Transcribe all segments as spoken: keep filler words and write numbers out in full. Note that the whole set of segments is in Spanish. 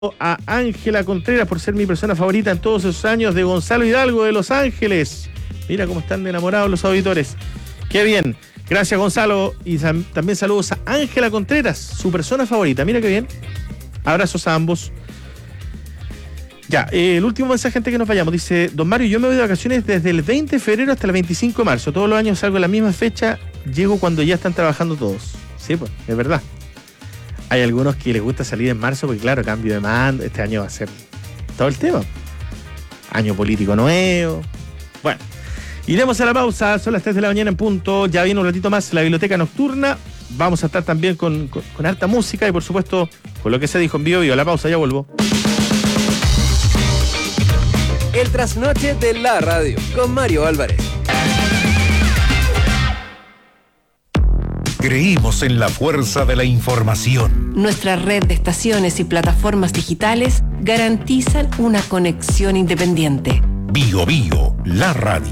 a Ángela Contreras por ser mi persona favorita en todos esos años, de Gonzalo Hidalgo de Los Ángeles. Mira cómo están enamorados los auditores. Qué bien. Gracias, Gonzalo. Y también saludos a Ángela Contreras, su persona favorita. Mira qué bien. Abrazos a ambos. Ya, eh, el último mensaje antes que nos vayamos. Dice, don Mario, yo me voy de vacaciones desde el veinte de febrero hasta el veinticinco de marzo. Todos los años salgo en la misma fecha. Llego cuando ya están trabajando todos. Sí, pues, es verdad. Hay algunos que les gusta salir en marzo porque, claro, cambio de mando. Este año va a ser todo el tema. Año político nuevo. Bueno, iremos a la pausa. Son las tres de la mañana en punto. Ya viene un ratito más la biblioteca nocturna. Vamos a estar también con, con, con harta música y, por supuesto, con lo que se dijo en Bio Bio. La pausa, ya vuelvo. El trasnoche de la radio con Mario Álvarez. Creímos en la fuerza de la información. Nuestra red de estaciones y plataformas digitales garantizan una conexión independiente. Bio Bio, la radio.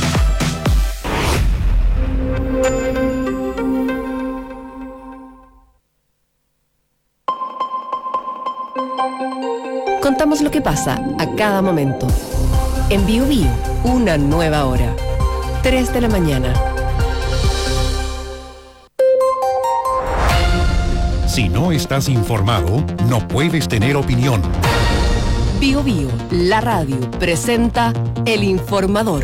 Contamos lo que pasa a cada momento. En Bio Bio, una nueva hora. tres de la mañana. Si no estás informado, no puedes tener opinión. Bio Bio, la radio, presenta El Informador.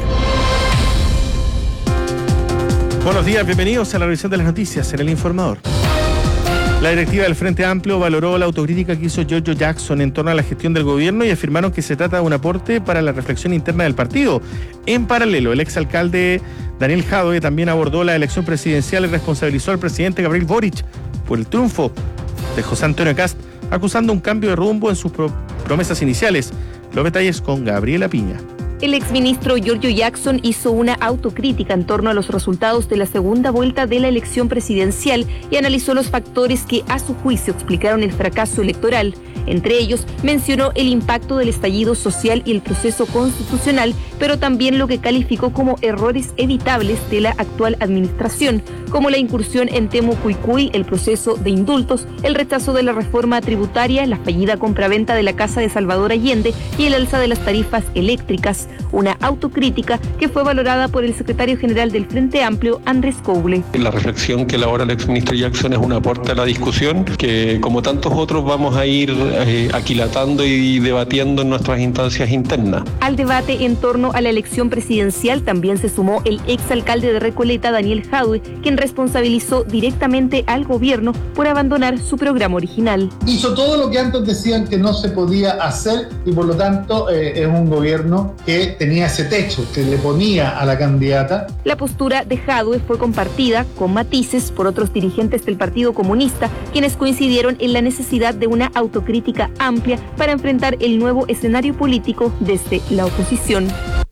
Buenos días, bienvenidos a la revisión de las noticias en El Informador. La directiva del Frente Amplio valoró la autocrítica que hizo Giorgio Jackson en torno a la gestión del gobierno y afirmaron que se trata de un aporte para la reflexión interna del partido. En paralelo, el exalcalde Daniel Jadwe también abordó la elección presidencial y responsabilizó al presidente Gabriel Boric por el triunfo de José Antonio Kast, acusando un cambio de rumbo en sus pro- promesas iniciales. Los detalles con Gabriela Piña. El exministro Giorgio Jackson hizo una autocrítica en torno a los resultados de la segunda vuelta de la elección presidencial y analizó los factores que, a su juicio, explicaron el fracaso electoral. Entre ellos, mencionó el impacto del estallido social y el proceso constitucional, pero también lo que calificó como errores evitables de la actual administración, como la incursión en Temu Cuicuy, el proceso de indultos, el rechazo de la reforma tributaria, la fallida compraventa de la Casa de Salvador Allende y el alza de las tarifas eléctricas. Una autocrítica que fue valorada por el secretario general del Frente Amplio, Andrés Couble. La reflexión que elabora el exministro Jackson es un aporte a la discusión que, como tantos otros, vamos a ir eh, aquilatando y debatiendo en nuestras instancias internas. Al debate en torno a la elección presidencial también se sumó el exalcalde de Recoleta, Daniel Jadwe, quien responsabilizó directamente al gobierno por abandonar su programa original. Hizo todo lo que antes decían que no se podía hacer y por lo tanto eh, es un gobierno que tenía ese techo que le ponía a la candidata. La postura de Jadwe fue compartida con matices por otros dirigentes del Partido Comunista, quienes coincidieron en la necesidad de una autocrítica amplia para enfrentar el nuevo escenario político desde la oposición.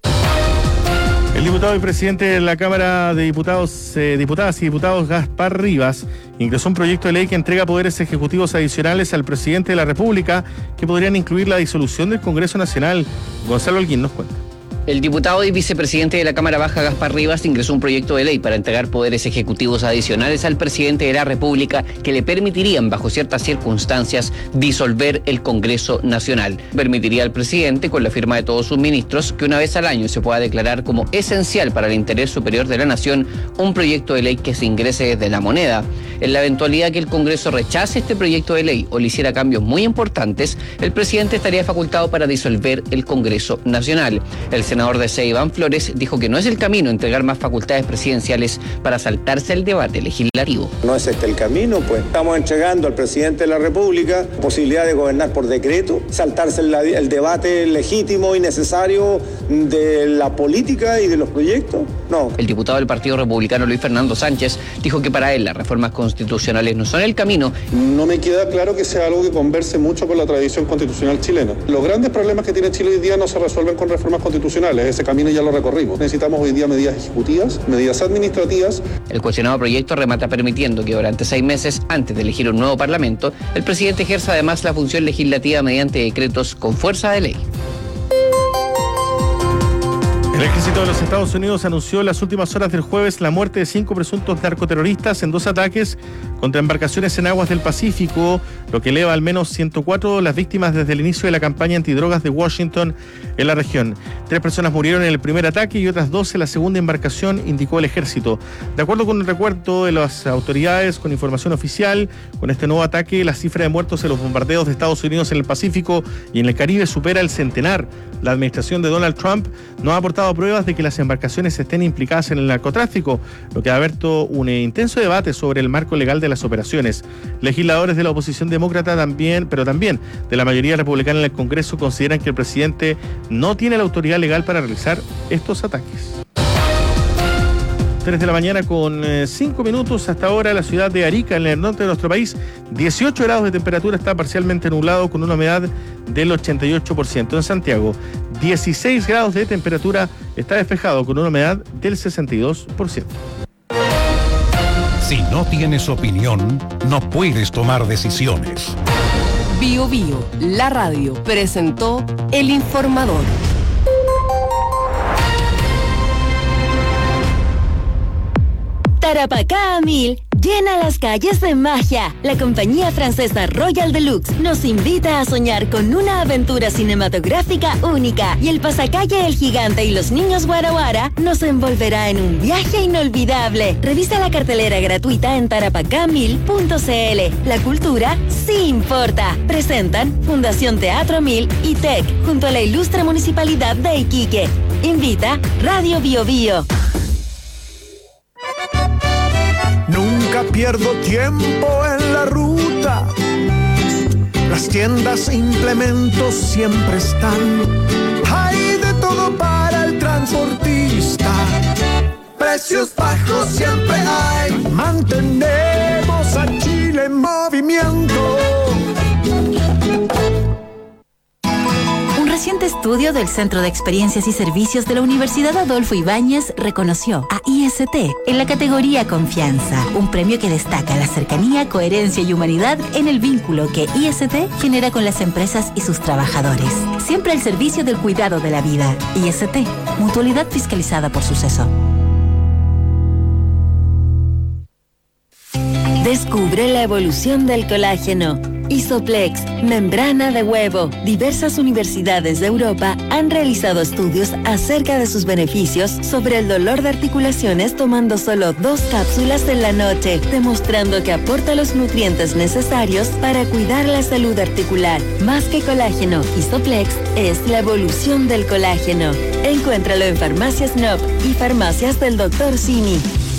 El diputado y presidente de la Cámara de Diputados, eh, Diputadas y Diputados, Gaspar Rivas, ingresó un proyecto de ley que entrega poderes ejecutivos adicionales al presidente de la República que podrían incluir la disolución del Congreso Nacional. Gonzalo Holguín nos cuenta. El diputado y vicepresidente de la Cámara Baja, Gaspar Rivas, ingresó un proyecto de ley para entregar poderes ejecutivos adicionales al presidente de la República que le permitirían, bajo ciertas circunstancias, disolver el Congreso Nacional. Permitiría al presidente, con la firma de todos sus ministros, que una vez al año se pueda declarar como esencial para el interés superior de la nación un proyecto de ley que se ingrese desde la moneda. En la eventualidad que el Congreso rechace este proyecto de ley o le hiciera cambios muy importantes, el presidente estaría facultado para disolver el Congreso Nacional. El senador de C, Iván Flores, dijo que no es el camino entregar más facultades presidenciales para saltarse el debate legislativo. No es este el camino, pues estamos entregando al presidente de la República posibilidad de gobernar por decreto, saltarse el, el debate legítimo y necesario de la política y de los proyectos. No. El diputado del Partido Republicano, Luis Fernando Sánchez, dijo que para él las reformas constitucionales no son el camino. No me queda claro que sea algo que converse mucho con la tradición constitucional chilena. Los grandes problemas que tiene Chile hoy día no se resuelven con reformas constitucionales. Ese camino ya lo recorrimos. Necesitamos hoy día medidas ejecutivas, medidas administrativas. El cuestionado proyecto remata permitiendo que durante seis meses, antes de elegir un nuevo parlamento, el presidente ejerza además la función legislativa mediante decretos con fuerza de ley. El ejército de los Estados Unidos anunció en las últimas horas del jueves la muerte de cinco presuntos narcoterroristas en dos ataques contra embarcaciones en aguas del Pacífico, lo que eleva al menos ciento cuatro las víctimas desde el inicio de la campaña antidrogas de Washington en la región. Tres personas murieron en el primer ataque y otras dos en la segunda embarcación, indicó el ejército. De acuerdo con el recuento de las autoridades, con información oficial, con este nuevo ataque, la cifra de muertos en los bombardeos de Estados Unidos en el Pacífico y en el Caribe supera el centenar. La administración de Donald Trump no ha aportado pruebas de que las embarcaciones estén implicadas en el narcotráfico, lo que ha abierto un intenso debate sobre el marco legal de las operaciones. Legisladores de la oposición demócrata también, pero también de la mayoría republicana en el Congreso, consideran que el presidente no tiene la autoridad legal para realizar estos ataques. tres de la mañana con cinco minutos. Hasta ahora la ciudad de Arica, en el norte de nuestro país, dieciocho grados de temperatura, está parcialmente nublado con una humedad del ochenta y ocho por ciento. En Santiago, dieciséis grados de temperatura, está despejado con una humedad del sesenta y dos por ciento. Si no tienes opinión, no puedes tomar decisiones. Bio Bio, la radio, presentó El Informador. Tarapacá a mil llena las calles de magia. La compañía francesa Royal Deluxe nos invita a soñar con una aventura cinematográfica única, y el pasacalle El Gigante y los Niños Guara Guara nos envolverá en un viaje inolvidable. Revisa la cartelera gratuita en tarapacá mil punto c l. La cultura sí importa. Presentan Fundación Teatro Mil y T E C junto a la ilustre Municipalidad de Iquique. Invita Radio Bio Bio. Nunca pierdo tiempo en la ruta. Las tiendas e implementos siempre están. Hay de todo para el transportista. Precios bajos siempre hay. Mantenemos a Chile en movimiento. Un reciente estudio del Centro de Experiencias y Servicios de la Universidad Adolfo Ibáñez reconoció a I S T en la categoría Confianza, un premio que destaca la cercanía, coherencia y humanidad en el vínculo que I S T genera con las empresas y sus trabajadores. Siempre al servicio del cuidado de la vida. I S T, mutualidad fiscalizada por Suceso. Descubre la evolución del colágeno. Isoplex, membrana de huevo. Diversas universidades de Europa han realizado estudios acerca de sus beneficios sobre el dolor de articulaciones tomando solo dos cápsulas en la noche, demostrando que aporta los nutrientes necesarios para cuidar la salud articular. Más que colágeno, Isoplex es la evolución del colágeno. Encuéntralo en Farmacias N O P y Farmacias del doctor Simi.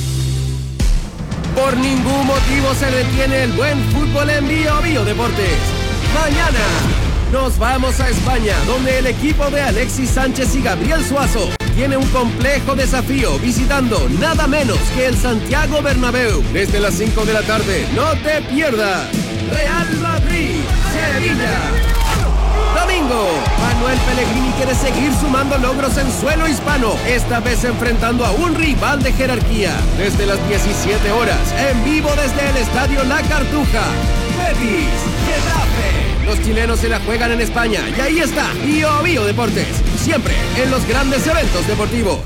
Por ningún motivo se detiene el buen fútbol en Bio Bio Deportes. Mañana nos vamos a España, donde el equipo de Alexis Sánchez y Gabriel Suazo tiene un complejo desafío visitando nada menos que el Santiago Bernabéu. Desde las cinco de la tarde, no te pierdas. Real Madrid, Sevilla. Domingo, Manuel Pellegrini quiere seguir sumando logros en suelo hispano, esta vez enfrentando a un rival de jerarquía. Desde las diecisiete horas, en vivo desde el Estadio La Cartuja. Betis, Getafe. Los chilenos se la juegan en España y ahí está Bio Bio Deportes, siempre en los grandes eventos deportivos.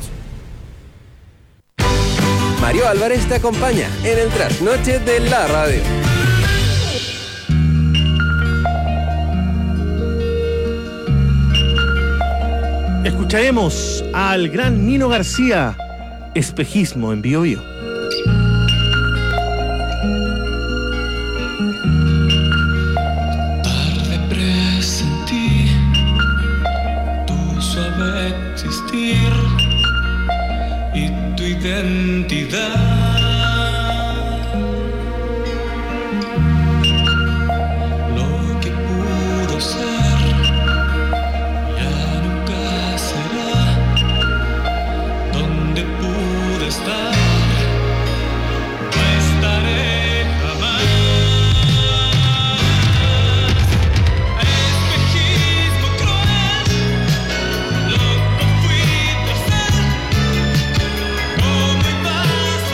Mario Álvarez te acompaña en el trasnoche de la radio. Escucharemos al gran Nino García, Espejismo en Bio Bio. Tarde presentí tu suave existir y tu identidad. Lo que pudo ser pude estar, no estaré jamás. Espejismo cruel, loco fui por ser. ¿Cómo ibas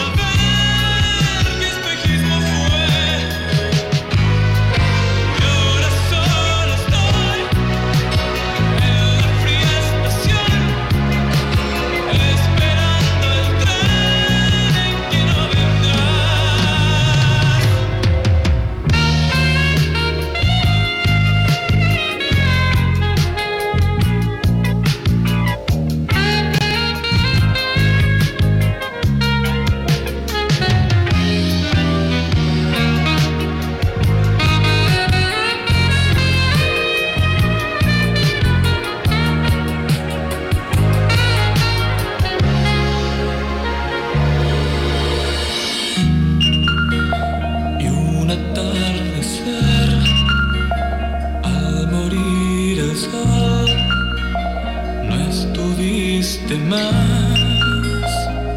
regresar, no estuviste más.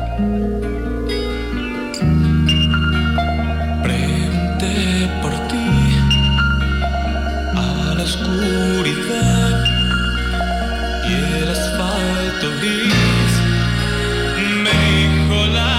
Pregunté por ti a la oscuridad y el asfalto gris me dijo la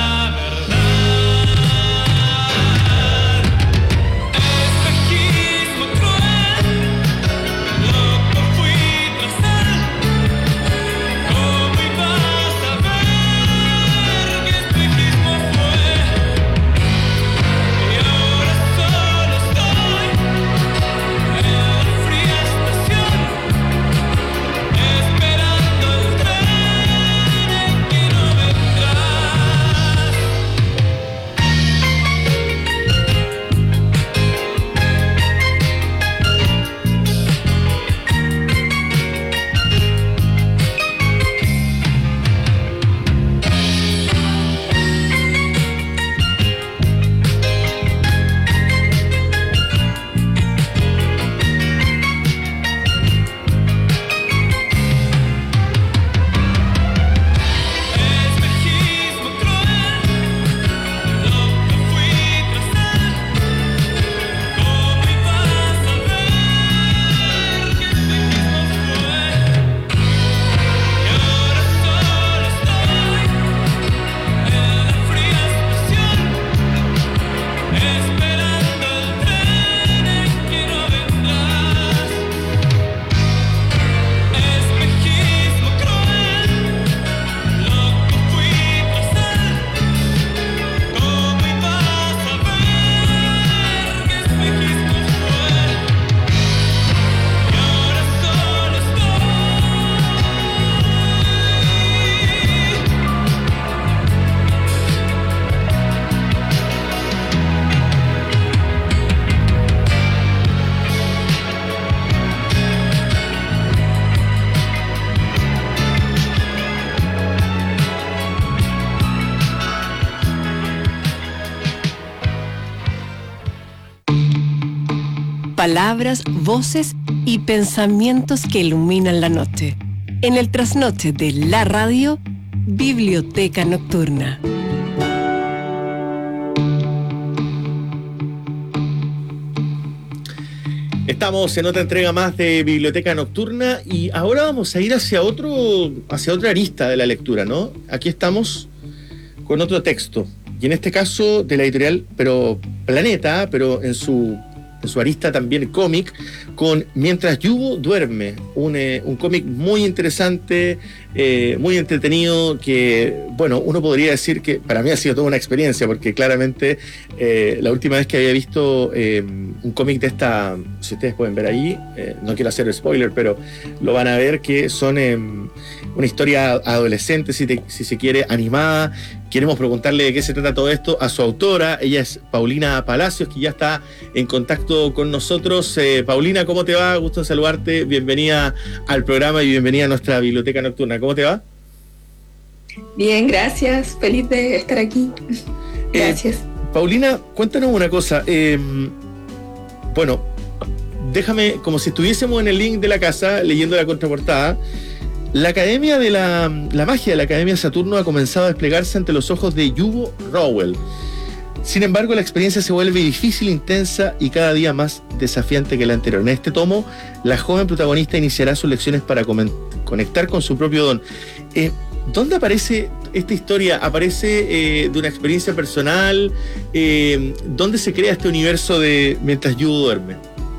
Palabras, voces y pensamientos que iluminan la noche. En el trasnoche de la radio, Biblioteca Nocturna. Estamos en otra entrega más de Biblioteca Nocturna y ahora vamos a ir hacia otro, hacia otra arista de la lectura, ¿no? Aquí estamos con otro texto, y en este caso de la editorial, pero Planeta, pero en su en su arista también cómic, con Mientras Yugo duerme, un, eh, un cómic muy interesante, eh, muy entretenido, que, bueno, uno podría decir que para mí ha sido toda una experiencia, porque claramente eh, la última vez que había visto eh, un cómic de esta, si ustedes pueden ver ahí, eh, no quiero hacer spoiler, pero lo van a ver, que son eh, una historia adolescente, si, te, si se quiere, animada. Queremos preguntarle de qué se trata todo esto a su autora. Ella es Paulina Palacios, que ya está en contacto con nosotros. Eh, Paulina, ¿cómo te va? Gusto en saludarte. Bienvenida al programa y bienvenida a nuestra Biblioteca Nocturna. ¿Cómo te va? Bien, gracias. Feliz de estar aquí. Gracias. Eh, Paulina, cuéntanos una cosa. Eh, bueno, déjame, como si estuviésemos en el link de la casa, leyendo la contraportada. La Academia de la, la magia de la Academia Saturno ha comenzado a desplegarse ante los ojos de Yugo Rowell. Sin embargo, la experiencia se vuelve difícil, intensa y cada día más desafiante que la anterior. En este tomo, la joven protagonista iniciará sus lecciones para conectar con su propio don. Eh, ¿Dónde aparece esta historia? ¿Aparece eh, de una experiencia personal? Eh, ¿Dónde se crea este universo de Mientras Yugo duerme?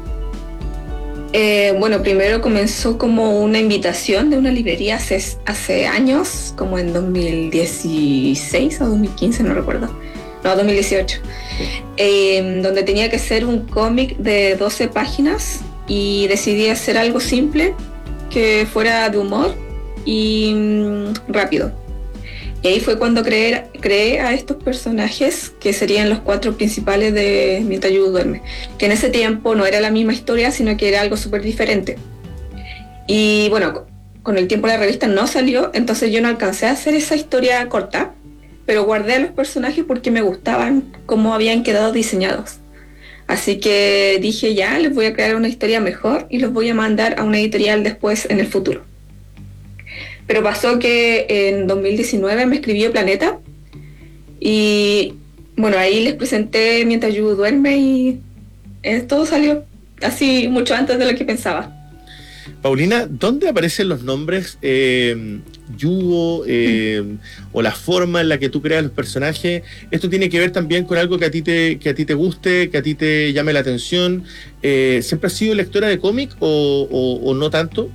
Eh, bueno, primero comenzó como una invitación de una librería hace, hace años, como en dos mil dieciséis o dos mil quince, no recuerdo. No, dos mil dieciocho. Eh, donde tenía que ser un cómic de doce páginas y decidí hacer algo simple, que fuera de humor y mmm, rápido. Y ahí fue cuando creé, creé a estos personajes que serían los cuatro principales de Mientras Yugo duerme, que en ese tiempo no era la misma historia, sino que era algo súper diferente. Y bueno, con el tiempo la revista no salió, entonces yo no alcancé a hacer esa historia corta, pero guardé a los personajes porque me gustaban cómo habían quedado diseñados. Así que dije, ya, les voy a crear una historia mejor y los voy a mandar a una editorial después en el futuro. Pero pasó que en dos mil diecinueve me escribió Planeta y bueno, ahí les presenté Mientras Yubu duerme y eh, todo salió así mucho antes de lo que pensaba. Paulina, ¿dónde aparecen los nombres eh, Yugo eh, mm. o la forma en la que tú creas los personajes? ¿Esto tiene que ver también con algo que a ti te, que a ti te guste, que a ti te llame la atención? Eh, ¿Siempre has sido lectora de cómic o, o, o no tanto?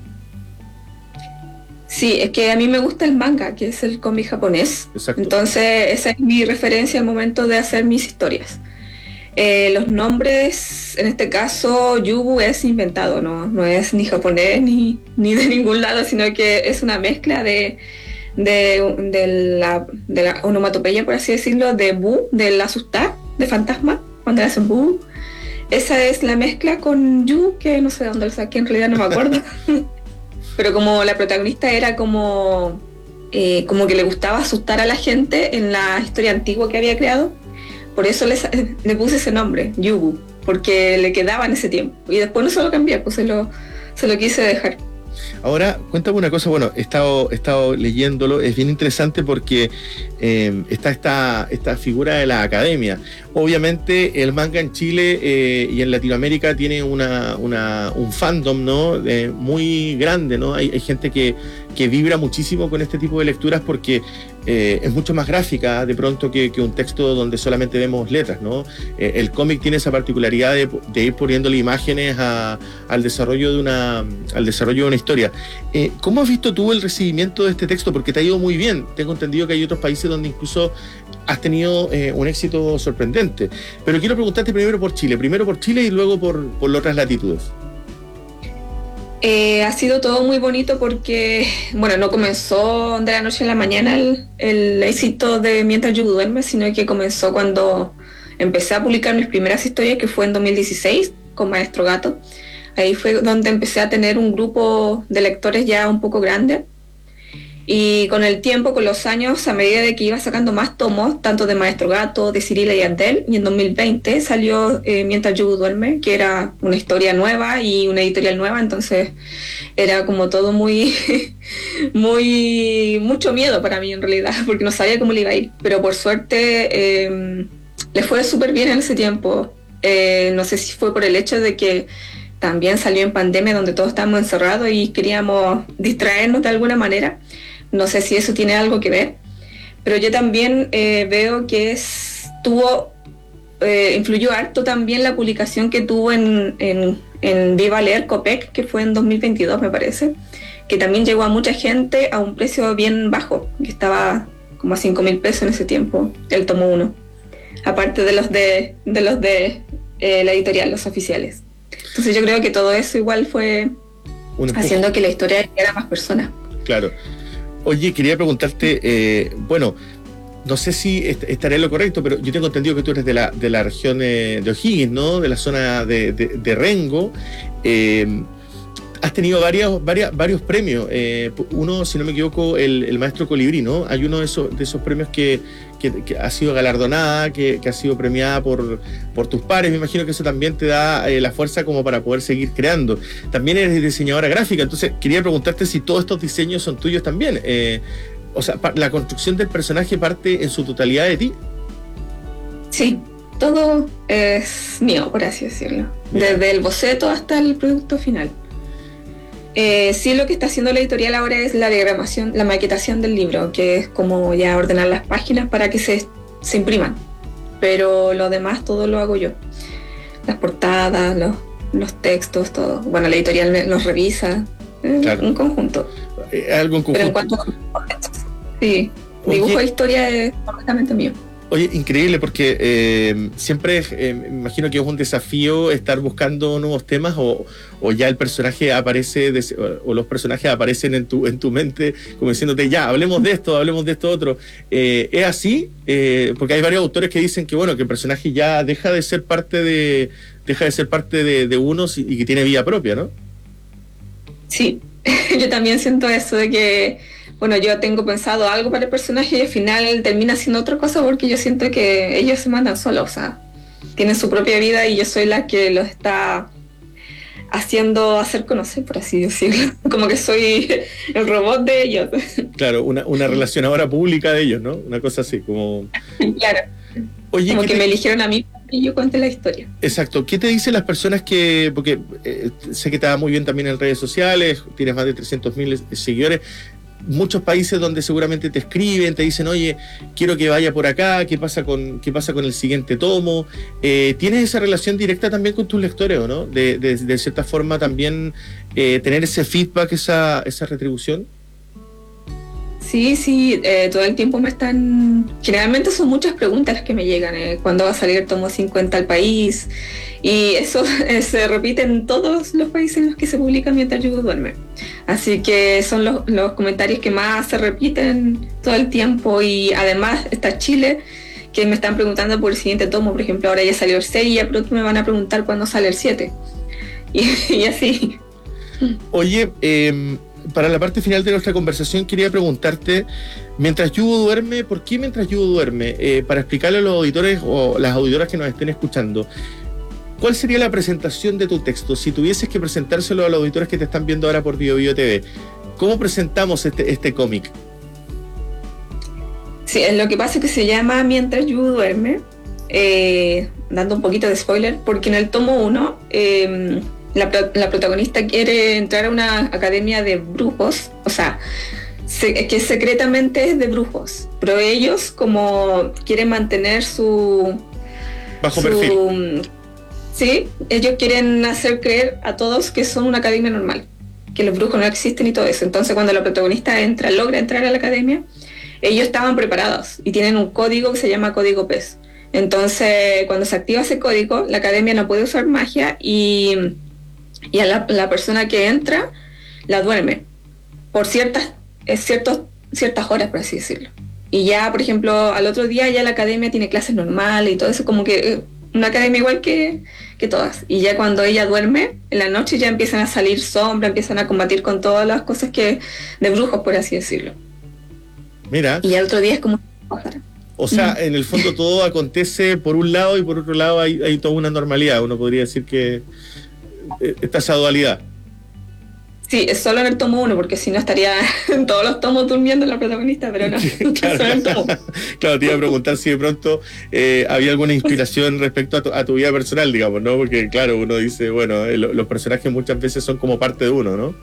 Sí, es que a mí me gusta el manga, que es el cómic japonés. Exacto. Entonces esa es mi referencia al momento de hacer mis historias. Eh, los nombres, en este caso, Yubu es inventado, no, no es ni japonés ni, ni de ningún lado, sino que es una mezcla de, de, de, la, de la onomatopeya, por así decirlo, de Bu, del asustar, de fantasma, cuando le hacen Bu. Esa es la mezcla con Yu, que no sé de dónde lo saqué, en realidad no me acuerdo. Pero como la protagonista era como, eh, como que le gustaba asustar a la gente en la historia antigua que había creado, por eso le, le puse ese nombre, Yubu, porque le quedaba en ese tiempo. Y después no se lo cambié, pues se lo, se lo quise dejar. Ahora, cuéntame una cosa, bueno, he estado, he estado leyéndolo, es bien interesante porque eh, está esta, esta figura de la academia. Obviamente el manga en Chile eh, y en Latinoamérica tiene una, una, un fandom, ¿no? Eh, muy grande, ¿no? Hay, hay gente que, que vibra muchísimo con este tipo de lecturas porque eh, es mucho más gráfica de pronto que, que un texto donde solamente vemos letras, ¿no? Eh, el cómic tiene esa particularidad de, de ir poniéndole imágenes a, al desarrollo de una, al desarrollo de una historia. Eh, ¿Cómo has visto tú el recibimiento de este texto? Porque te ha ido muy bien. Tengo entendido que hay otros países donde incluso has tenido eh, un éxito sorprendente. Pero quiero preguntarte primero por Chile, primero por Chile y luego por, por las otras latitudes. Eh, ha sido todo muy bonito porque, bueno, no comenzó de la noche a la mañana el, el éxito de Mientras Yubu duerme, sino que comenzó cuando empecé a publicar mis primeras historias, que fue en dos mil dieciséis, con Maestro Gato. Ahí fue donde empecé a tener un grupo de lectores ya un poco grande. Y con el tiempo, con los años, a medida de que iba sacando más tomos, tanto de Maestro Gato, de Cirila y Andel, y en dos mil veinte salió eh, Mientras Yubu duerme, que era una historia nueva y una editorial nueva, entonces era como todo muy, muy, mucho miedo para mí en realidad, porque no sabía cómo le iba a ir. Pero por suerte eh, le fue súper bien en ese tiempo. Eh, no sé si fue por el hecho de que también salió en pandemia, donde todos estábamos encerrados y queríamos distraernos de alguna manera. No sé si eso tiene algo que ver, pero yo también eh, veo que es, tuvo, eh, influyó harto también la publicación que tuvo en, en, en Viva Leer Copec, que fue en dos mil veintidós me parece, que también llegó a mucha gente a un precio bien bajo, que estaba como a cinco mil pesos en ese tiempo, el tomo uno, aparte de los de, de, los de eh, la editorial, los oficiales. Entonces yo creo que todo eso igual fue haciendo que la historia llegara a más personas. Claro. Oye, quería preguntarte, eh, bueno, no sé si est- estaré en lo correcto, pero yo tengo entendido que tú eres de la, de la región eh, de O'Higgins, ¿no? De la zona de, de, de Rengo. Eh, has tenido varios, varias, varios premios. Eh, uno, si no me equivoco, el, el Maestro Colibrí, ¿no? Hay uno de esos, de esos premios que, que, que ha sido galardonada, que, que ha sido premiada por, por tus pares. Me imagino que eso también te da eh, la fuerza como para poder seguir creando. También eres diseñadora gráfica, entonces quería preguntarte si todos estos diseños son tuyos también. Eh, o sea, la construcción del personaje parte en su totalidad de ti. Sí, todo es mío, por así decirlo. Mira. Desde el boceto hasta el producto final. Eh, sí, lo que está haciendo la editorial ahora es la diagramación, la maquetación del libro, que es como ya ordenar las páginas para que se, se impriman. Pero lo demás todo lo hago yo. Las portadas, los, los textos, todo. Bueno, la editorial me, los revisa. Eh, claro. Un conjunto. Eh, algo en conjunto. Pero en cuanto a sí, dibujo de historia es completamente mío. Oye, increíble, porque eh, siempre eh, me imagino que es un desafío estar buscando nuevos temas o, o ya el personaje aparece de, o, o los personajes aparecen en tu en tu mente como diciéndote ya, hablemos de esto, hablemos de esto otro. Eh, ¿Es así? Eh, porque hay varios autores que dicen que bueno, que el personaje ya deja de ser parte de deja de ser parte de, de unos y, y que tiene vida propia, ¿no? Sí, yo también siento eso de que bueno, yo tengo pensado algo para el personaje y al final termina siendo otra cosa porque yo siento que ellos se mandan solos, o sea, tienen su propia vida y yo soy la que los está haciendo hacer conocer, por así decirlo. Como que soy el robot de ellos. Claro, una, una relacionadora pública de ellos, ¿no? Una cosa así, como... Claro. Oye, como que te... me eligieron a mí y yo conté la historia. Exacto. ¿Qué te dicen las personas que... Porque eh, sé que te va muy bien también en redes sociales, tienes más de trescientos mil seguidores. Muchos países donde seguramente te escriben, te dicen, oye, quiero que vaya por acá, ¿qué pasa con, qué pasa con el siguiente tomo? Eh, ¿Tienes esa relación directa también con tus lectores, o no? De, de, de cierta forma también eh, tener ese feedback, esa, esa retribución. Sí, sí, eh, todo el tiempo me están... Generalmente son muchas preguntas las que me llegan, eh, ¿cuándo va a salir el tomo cincuenta al país? Y eso eh, se repite en todos los países en los que se publica Mientras Yugo duerme. Así que son los, los comentarios que más se repiten todo el tiempo. Y además está Chile, que me están preguntando por el siguiente tomo. Por ejemplo, ahora ya salió el seis y ya pronto me van a preguntar cuándo sale el siete. Y, y así. Oye, eh... para la parte final de nuestra conversación quería preguntarte, Mientras Yugo duerme, ¿por qué Mientras Yugo duerme? Eh, para explicarle a los auditores o las auditoras que nos estén escuchando, ¿cuál sería la presentación de tu texto? Si tuvieses que presentárselo a los auditores que te están viendo ahora por Bio Bio T V, ¿cómo presentamos este, este cómic? Sí, lo que pasa es que se llama Mientras Yugo duerme, eh, dando un poquito de spoiler, porque en el tomo uno... Eh, La, la protagonista quiere entrar a una academia de brujos, o sea, se, que secretamente es de brujos, pero ellos como quieren mantener su... Bajo su, perfil. Sí, ellos quieren hacer creer a todos que son una academia normal, que los brujos no existen y todo eso. Entonces cuando la protagonista entra, logra entrar a la academia, ellos estaban preparados y tienen un código que se llama código P E S. Entonces cuando se activa ese código, la academia no puede usar magia y... y a la, la persona que entra la duerme por ciertas, ciertos, ciertas horas, por así decirlo. Y ya, por ejemplo, al otro día ya la academia tiene clases normales y todo eso, como que una academia igual que, que todas. Y ya cuando ella duerme, en la noche ya empiezan a salir sombras, empiezan a combatir con todas las cosas que de brujos, por así decirlo. Mira. Y al otro día es como... O sea, en el fondo todo acontece por un lado y por otro lado hay, hay toda una normalidad. Uno podría decir que está esa dualidad. Sí, es solo en el tomo uno, porque si no estaría en todos los tomos durmiendo la protagonista, pero no. Claro, solo en el tomo. Claro, te iba a preguntar si de pronto eh, había alguna inspiración respecto a tu, a tu vida personal, digamos, ¿no? Porque claro, uno dice, bueno, eh, los personajes muchas veces son como parte de uno, ¿no?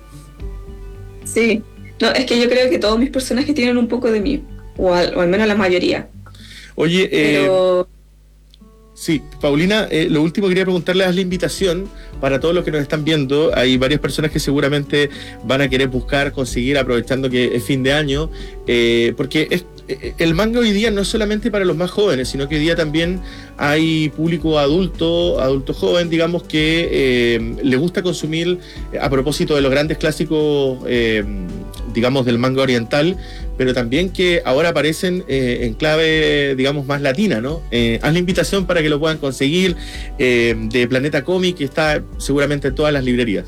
Sí, no, es que yo creo que todos mis personajes tienen un poco de mí, o al, o al menos la mayoría. Oye, eh, pero... sí, Paulina, eh, lo último quería preguntarle es la invitación para todos los que nos están viendo. Hay varias personas que seguramente van a querer buscar, conseguir, aprovechando que es fin de año, eh, porque es, eh, el manga hoy día no es solamente para los más jóvenes, sino que hoy día también hay público adulto, adulto joven, digamos, que eh, le gusta consumir, a propósito de los grandes clásicos, eh, digamos, del manga oriental, pero también que ahora aparecen eh, en clave, digamos, más latina, ¿no? Eh, haz la invitación para que lo puedan conseguir, eh, de Planeta Cómic, que está seguramente en todas las librerías.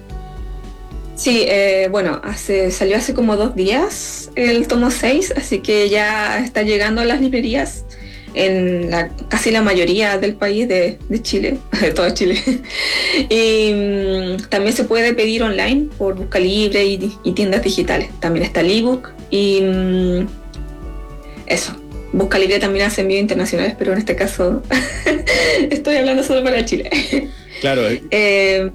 Sí, eh, bueno, hace, salió hace como dos días el tomo seis, así que ya está llegando a las librerías en la, casi la mayoría del país de, de Chile, de todo Chile. Y um, también se puede pedir online por Busca Libre y, y tiendas digitales. También está el ebook y um, eso. Busca Libre también hace envíos internacionales, pero en este caso estoy hablando solo para Chile. Claro. Eh. Eh,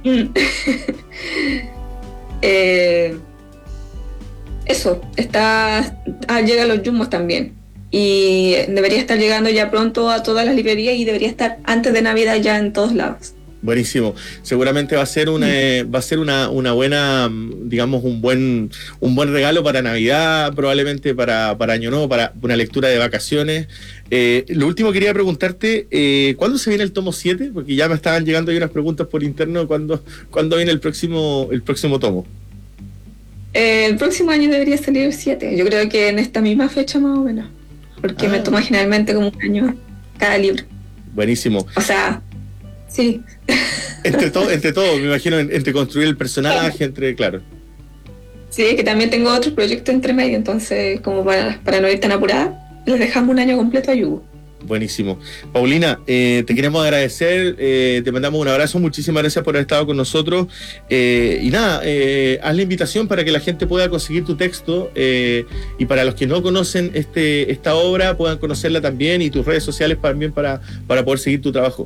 eh, eso, está, ah, llega a los Jumbos también. Y debería estar llegando ya pronto a todas las librerías y debería estar antes de Navidad ya en todos lados. Buenísimo. Seguramente va a ser una va a ser una, una buena, digamos, un buen un buen regalo para Navidad, probablemente para, para Año Nuevo, para una lectura de vacaciones. Eh, lo último quería preguntarte, eh, ¿cuándo se viene el tomo siete? Porque ya me estaban llegando ahí unas preguntas por interno, ¿cuándo, ¿cuándo viene el próximo el próximo tomo? Eh, el próximo año debería salir el siete. Yo creo que en esta misma fecha más o menos. Porque ah. me toma generalmente como un año cada libro. Buenísimo. O sea, sí. Entre todo, entre todo, me imagino, entre construir el personaje, entre, claro. Sí, que también tengo otros proyectos entre medio, entonces, como para, para no ir tan apurada, les dejamos un año completo a Yugo. Buenísimo. Paulina, eh, te queremos agradecer, eh, te mandamos un abrazo, muchísimas gracias por haber estado con nosotros. Eh, y nada, eh, haz la invitación para que la gente pueda conseguir tu texto eh, y para los que no conocen este, esta obra puedan conocerla también y tus redes sociales también para, para poder seguir tu trabajo.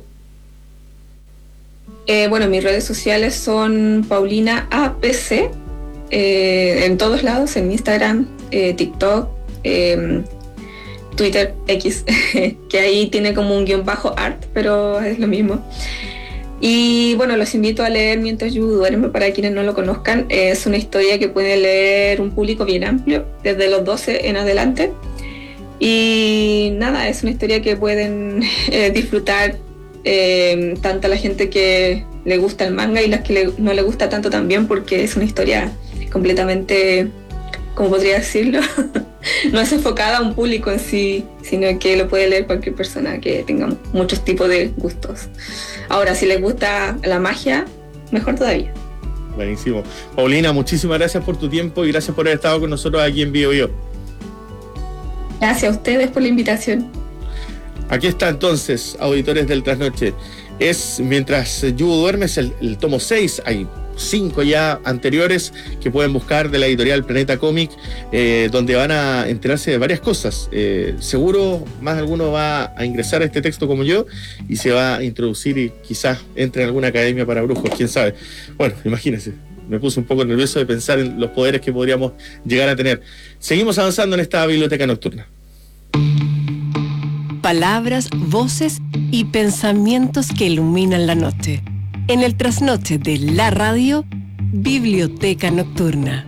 Eh, bueno, mis redes sociales son Paulina A P C, eh, en todos lados, en Instagram, eh, TikTok, eh, Twitter, X, que ahí tiene como un guión bajo art, pero es lo mismo. Y bueno, los invito a leer Mientras Yu duerme, para quienes no lo conozcan. Es una historia que puede leer un público bien amplio, desde los doce en adelante. Y nada, es una historia que pueden eh, disfrutar eh, tanto a la gente que le gusta el manga y las que le, no le gusta tanto también, porque es una historia completamente, ¿cómo podría decirlo? No es enfocada a un público en sí, sino que lo puede leer cualquier persona que tenga muchos tipos de gustos. Ahora, si les gusta la magia, mejor todavía. Buenísimo. Paulina, muchísimas gracias por tu tiempo y gracias por haber estado con nosotros aquí en Bio Bio. Gracias a ustedes por la invitación. Aquí está entonces, auditores del Trasnoche. Es Mientras Yu duerme, es el, el tomo seis. Hay cinco ya anteriores que pueden buscar de la editorial Planeta Cómic, eh, donde van a enterarse de varias cosas. Eh, seguro más de alguno va a ingresar a este texto como yo y se va a introducir y quizás entre en alguna academia para brujos, quién sabe. Bueno, imagínense, me puse un poco nervioso de pensar en los poderes que podríamos llegar a tener. Seguimos avanzando en esta biblioteca nocturna. Palabras, voces y pensamientos que iluminan la noche. En el trasnoche de la radio, Biblioteca Nocturna.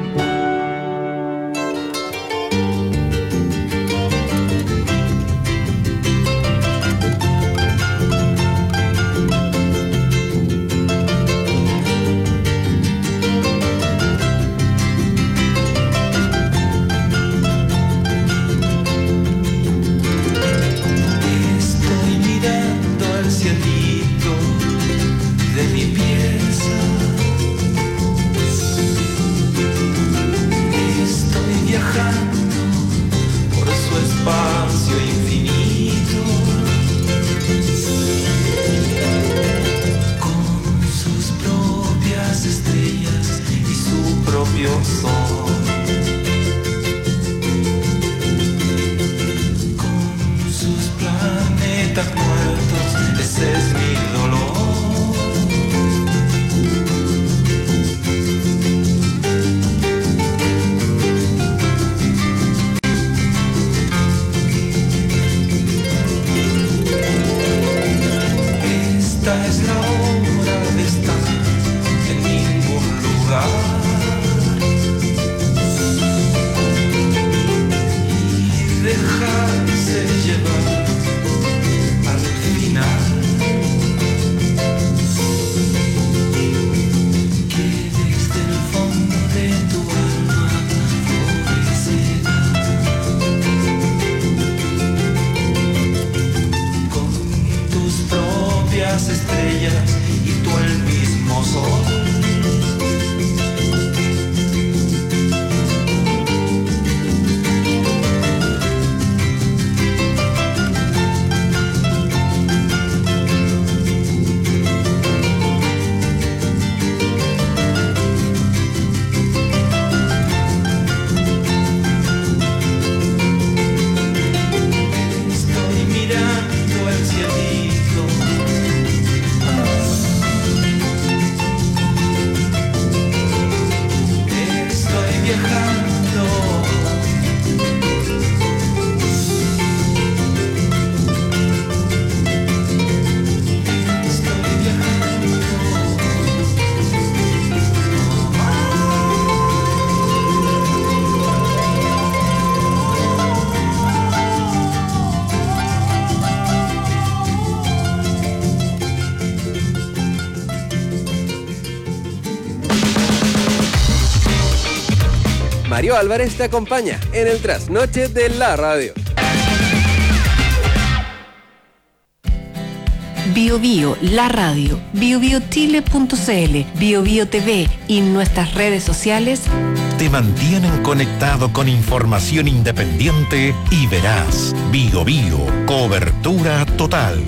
Mario Álvarez te acompaña en el trasnoche de la radio. Bio Bio, la radio, bio bio chile punto c l, Bio Bio T V y nuestras redes sociales te mantienen conectado con información independiente y veraz. Bio Bio, cobertura total.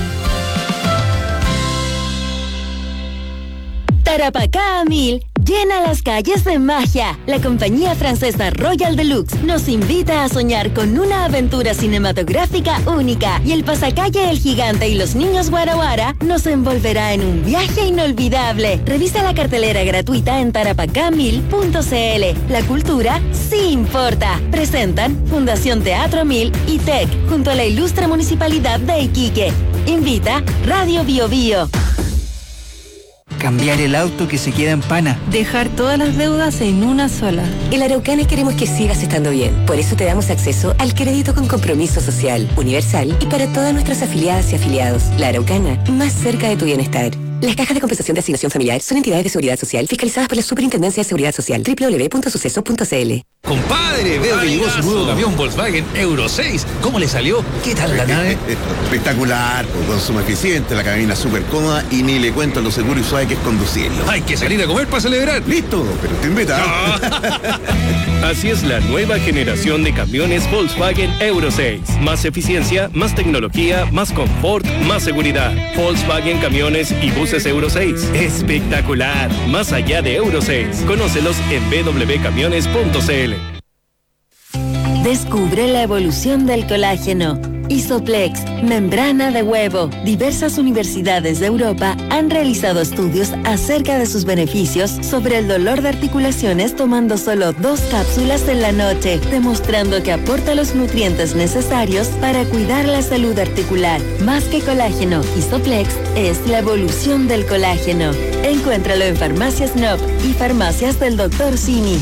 Tarapacá a mil. Llena las calles de magia. La compañía francesa Royal Deluxe nos invita a soñar con una aventura cinematográfica única y el pasacalle El Gigante y los Niños Guara Guara nos envolverá en un viaje inolvidable. Revisa la cartelera gratuita en tarapacá mil punto c l. La cultura sí importa. Presentan Fundación Teatro Mil y T E C junto a la ilustre Municipalidad de Iquique. Invita Radio Bio Bio. Cambiar el auto que se queda en pana. Dejar todas las deudas en una sola. En la Araucana queremos que sigas estando bien. Por eso te damos acceso al crédito con compromiso social, universal y para todas nuestras afiliadas y afiliados. La Araucana, más cerca de tu bienestar. Las cajas de compensación de asignación familiar son entidades de seguridad social fiscalizadas por la Superintendencia de Seguridad Social. doble u doble u doble u punto suceso punto c l. Compadre, veo que llegó su nuevo camión Volkswagen Euro seis. ¿Cómo le salió? ¿Qué tal la nave? Espectacular, con consumo eficiente, la cabina súper cómoda y ni le cuento lo seguro y suave que es conducirlo. Hay que salir a comer para celebrar. Listo, pero te invita. Así es la nueva generación de camiones Volkswagen Euro seis. Más eficiencia, más tecnología, más confort, más seguridad. Volkswagen Camiones y Buses Euro seis. Espectacular. Más allá de Euro seis. Conócelos en w w w punto camiones punto c l. Descubre la evolución del colágeno. Isoplex, membrana de huevo. Diversas universidades de Europa han realizado estudios acerca de sus beneficios sobre el dolor de articulaciones tomando solo dos cápsulas en la noche, demostrando que aporta los nutrientes necesarios para cuidar la salud articular. Más que colágeno, Isoplex es la evolución del colágeno. Encuéntralo en Farmacias N O P y Farmacias del doctor Simi.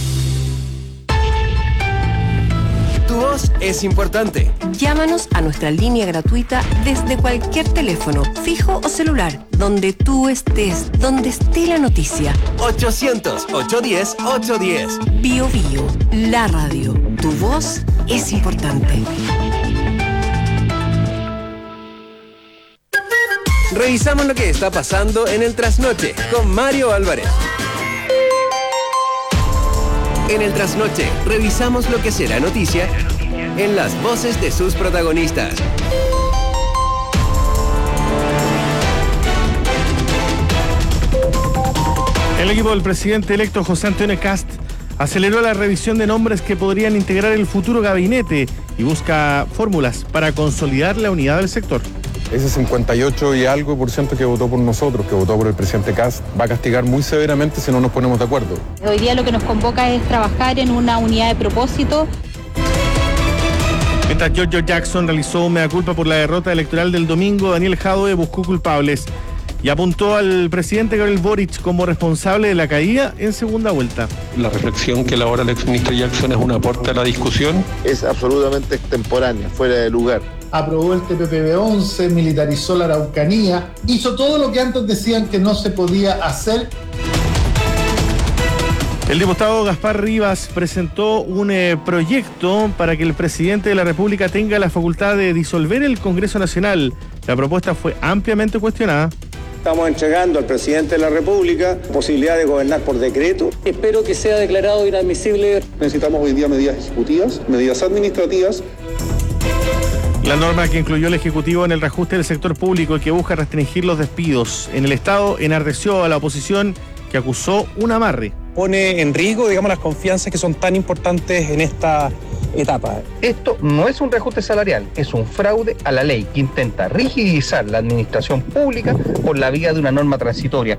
Tu voz es importante. Llámanos a nuestra línea gratuita desde cualquier teléfono, fijo o celular, donde tú estés, donde esté la noticia. ochocientos, ochocientos diez, ochocientos diez. Bio Bio, la radio. Tu voz es importante. Revisamos lo que está pasando en el Trasnoche con Mario Álvarez. En el Trasnoche, revisamos lo que será noticia en las voces de sus protagonistas. El equipo del presidente electo José Antonio Kast aceleró la revisión de nombres que podrían integrar el futuro gabinete y busca fórmulas para consolidar la unidad del sector. Ese cincuenta y ocho y algo por ciento que votó por nosotros, que votó por el presidente Kast, va a castigar muy severamente si no nos ponemos de acuerdo. Hoy día lo que nos convoca es trabajar en una unidad de propósito. Mientras Giorgio Jackson realizó un mea culpa por la derrota electoral del domingo, Daniel Jadwe buscó culpables y apuntó al presidente Gabriel Boric como responsable de la caída en segunda vuelta. La reflexión que elabora el exministro Jackson es un aporte a la discusión. Es absolutamente extemporánea, fuera de lugar. Aprobó el T P P B once, militarizó la Araucanía, hizo todo lo que antes decían que no se podía hacer. El diputado Gaspar Rivas presentó un eh, proyecto para que el presidente de la República tenga la facultad de disolver el Congreso Nacional. La propuesta fue ampliamente cuestionada. Estamos entregando al presidente de la República posibilidad de gobernar por decreto. Espero que sea declarado inadmisible. Necesitamos hoy día medidas ejecutivas, medidas administrativas. La norma que incluyó el Ejecutivo en el reajuste del sector público y que busca restringir los despidos en el Estado enardeció a la oposición que acusó un amarre. Pone en riesgo, digamos, las confianzas que son tan importantes en esta etapa. Esto no es un reajuste salarial, es un fraude a la ley que intenta rigidizar la administración pública por la vía de una norma transitoria.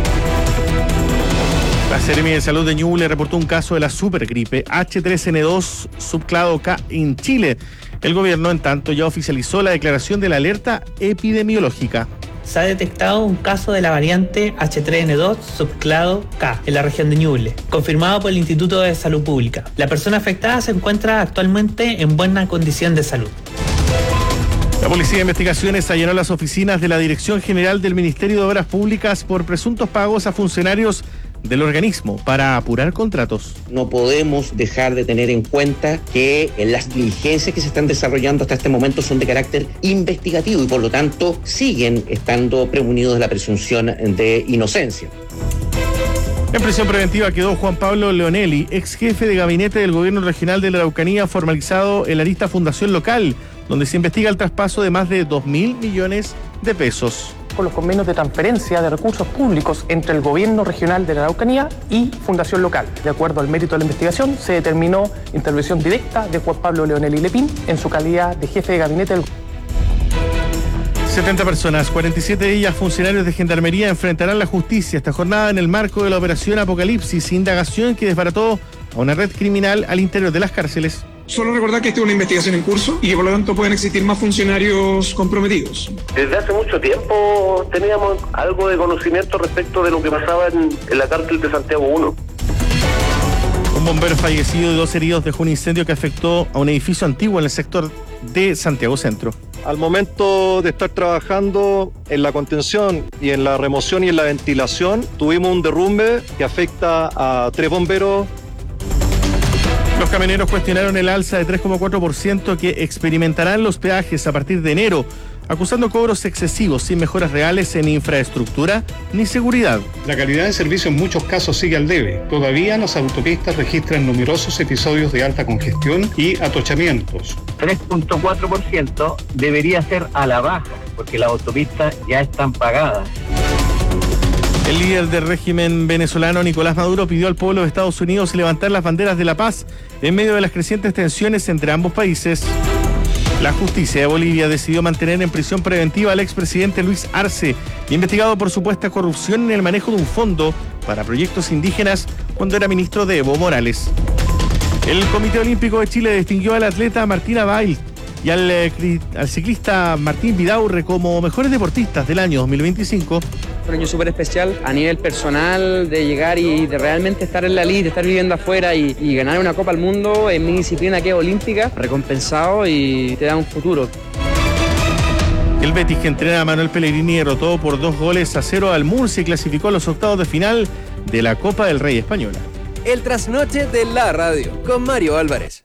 La Seremi de Salud de Ñuble reportó un caso de la supergripe H tres N dos subclado K en Chile. El gobierno, en tanto, ya oficializó la declaración de la alerta epidemiológica. Se ha detectado un caso de la variante H tres N dos subclado K en la región de Ñuble, confirmado por el Instituto de Salud Pública. La persona afectada se encuentra actualmente en buena condición de salud. La Policía de Investigaciones allanó las oficinas de la Dirección General del Ministerio de Obras Públicas por presuntos pagos a funcionarios del organismo para apurar contratos. No podemos dejar de tener en cuenta que las diligencias que se están desarrollando hasta este momento son de carácter investigativo y por lo tanto siguen estando premunidos de la presunción de inocencia. En prisión preventiva quedó Juan Pablo Leonelli, ex jefe de gabinete del gobierno regional de la Araucanía, formalizado en la lista Fundación Local, donde se investiga el traspaso de más de dos mil millones de pesos. Con los convenios de transferencia de recursos públicos entre el gobierno regional de la Araucanía y Fundación Local. De acuerdo al mérito de la investigación, se determinó intervención directa de Juan Pablo Leonelli Lepín en su calidad de jefe de gabinete del setenta personas, cuarenta y siete de ellas funcionarios de Gendarmería, enfrentarán la justicia esta jornada en el marco de la operación Apocalipsis, indagación que desbarató a una red criminal al interior de las cárceles. Solo recordar que esta es una investigación en curso y que por lo tanto pueden existir más funcionarios comprometidos. Desde hace mucho tiempo teníamos algo de conocimiento respecto de lo que pasaba en, en la cárcel de Santiago uno. Un bombero fallecido y dos heridos dejó un incendio que afectó a un edificio antiguo en el sector de Santiago Centro. Al momento de estar trabajando en la contención y en la remoción y en la ventilación, tuvimos un derrumbe que afecta a tres bomberos. Los camioneros cuestionaron el alza de tres coma cuatro por ciento que experimentarán los peajes a partir de enero, acusando cobros excesivos sin mejoras reales en infraestructura ni seguridad. La calidad de servicio en muchos casos sigue al debe. Todavía las autopistas registran numerosos episodios de alta congestión y atochamientos. tres coma cuatro por ciento debería ser a la baja, porque las autopistas ya están pagadas. El líder del régimen venezolano, Nicolás Maduro, pidió al pueblo de Estados Unidos levantar las banderas de la paz en medio de las crecientes tensiones entre ambos países. La justicia de Bolivia decidió mantener en prisión preventiva al expresidente Luis Arce, investigado por supuesta corrupción en el manejo de un fondo para proyectos indígenas cuando era ministro de Evo Morales. El Comité Olímpico de Chile distinguió al atleta Martina Bail y al, eh, al ciclista Martín Vidaurre como mejores deportistas del año dos mil veinticinco. Un año súper especial a nivel personal, de llegar y de realmente estar en la elite, de estar viviendo afuera y, y ganar una Copa al Mundo en mi disciplina que es olímpica, recompensado y te da un futuro. El Betis, que entrena a Manuel Pellegrini, derrotó por dos goles a cero al Murcia y clasificó a los octavos de final de la Copa del Rey Española. El trasnoche de la radio con Mario Álvarez.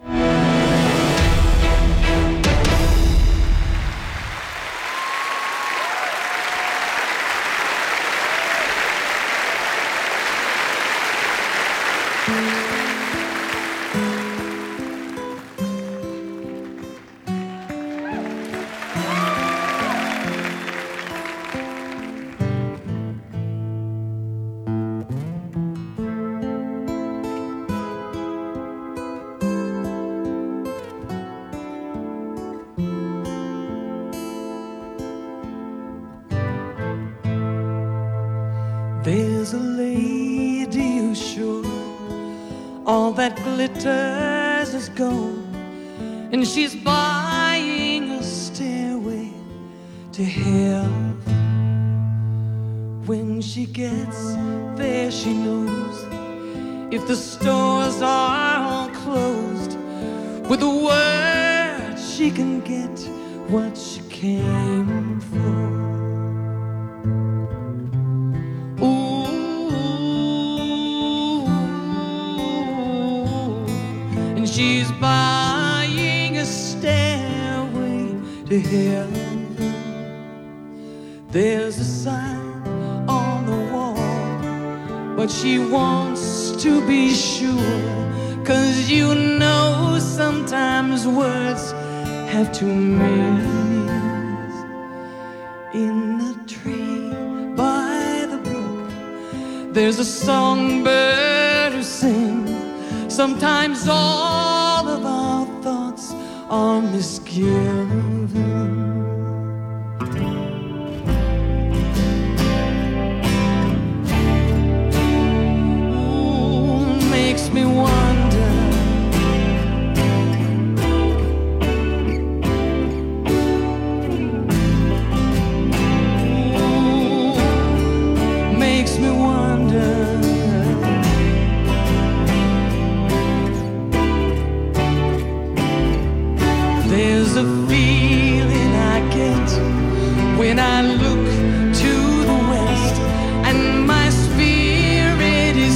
There's a lady who's sure all that glitters is gold, and she's buying a stairway to heaven. When she gets there, she knows if the stores are all closed, with a word she can get what she came for. She's buying a stairway to heaven. There's a sign on the wall, but she wants to be sure, 'cause you know sometimes words have two meanings. In the tree by the brook, there's a songbird who sings. Sometimes all of our thoughts are misgiven. Ooh, makes me wonder. Ooh, makes me wonder. There's a feeling I get when I look to the west, and my spirit is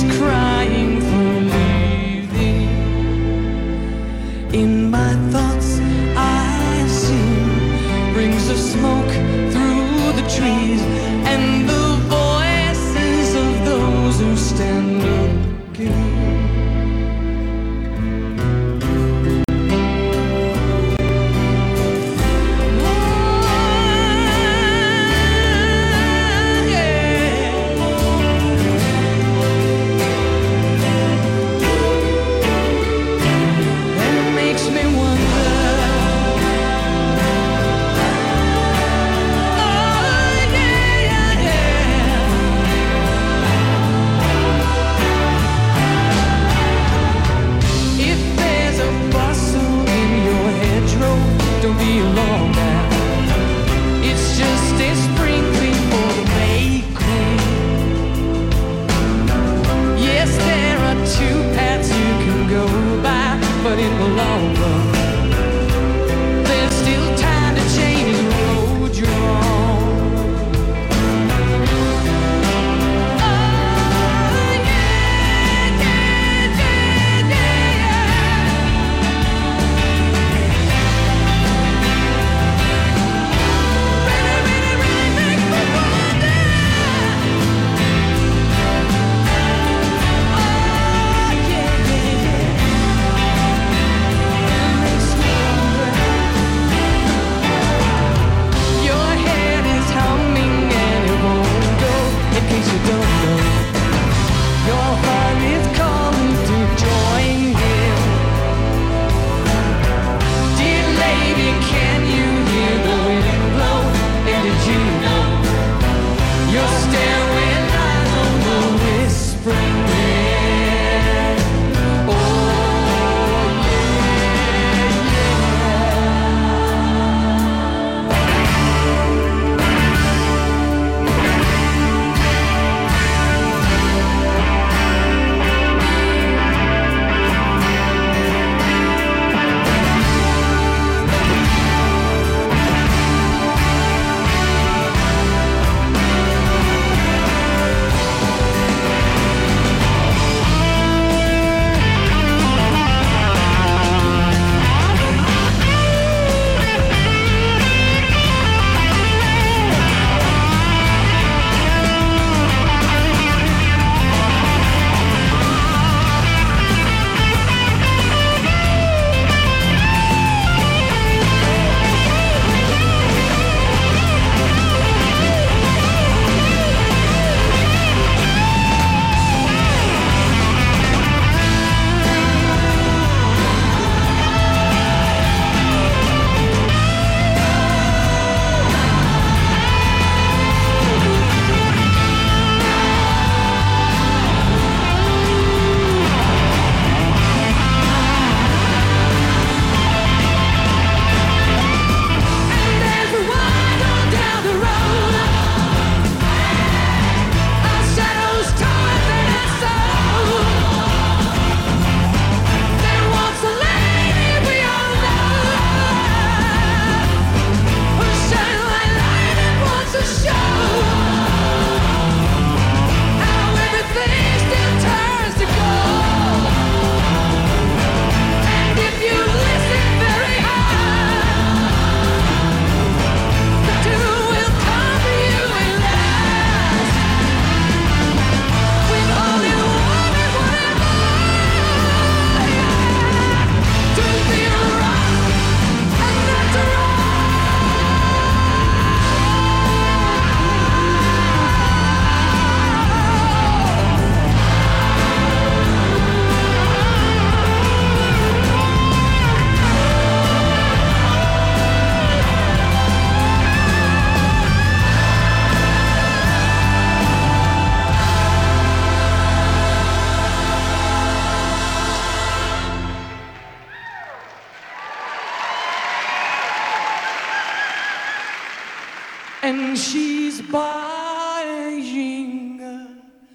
she's buying a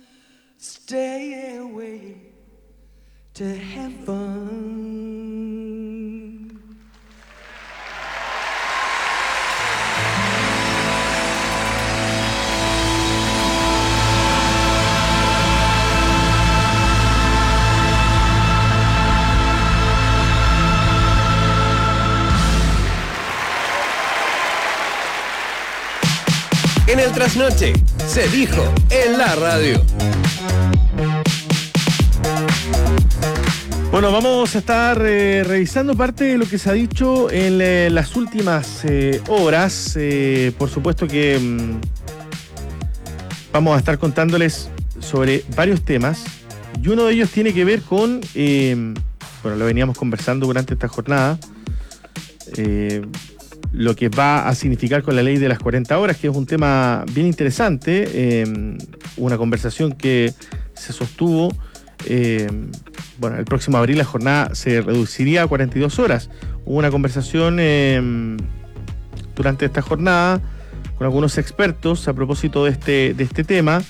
stairway to heaven. En el trasnoche, se dijo en la radio. Bueno, vamos a estar eh, revisando parte de lo que se ha dicho en eh, las últimas eh, horas. Eh, por supuesto que mmm, vamos a estar contándoles sobre varios temas. Y uno de ellos tiene que ver con, eh, bueno, lo veníamos conversando durante esta jornada, eh, lo que va a significar con la ley de las cuarenta horas, que es un tema bien interesante, eh, una conversación que se sostuvo, eh, bueno, el próximo abril la jornada se reduciría a cuarenta y dos horas. Hubo una conversación eh, durante esta jornada con algunos expertos a propósito de este, de este tema.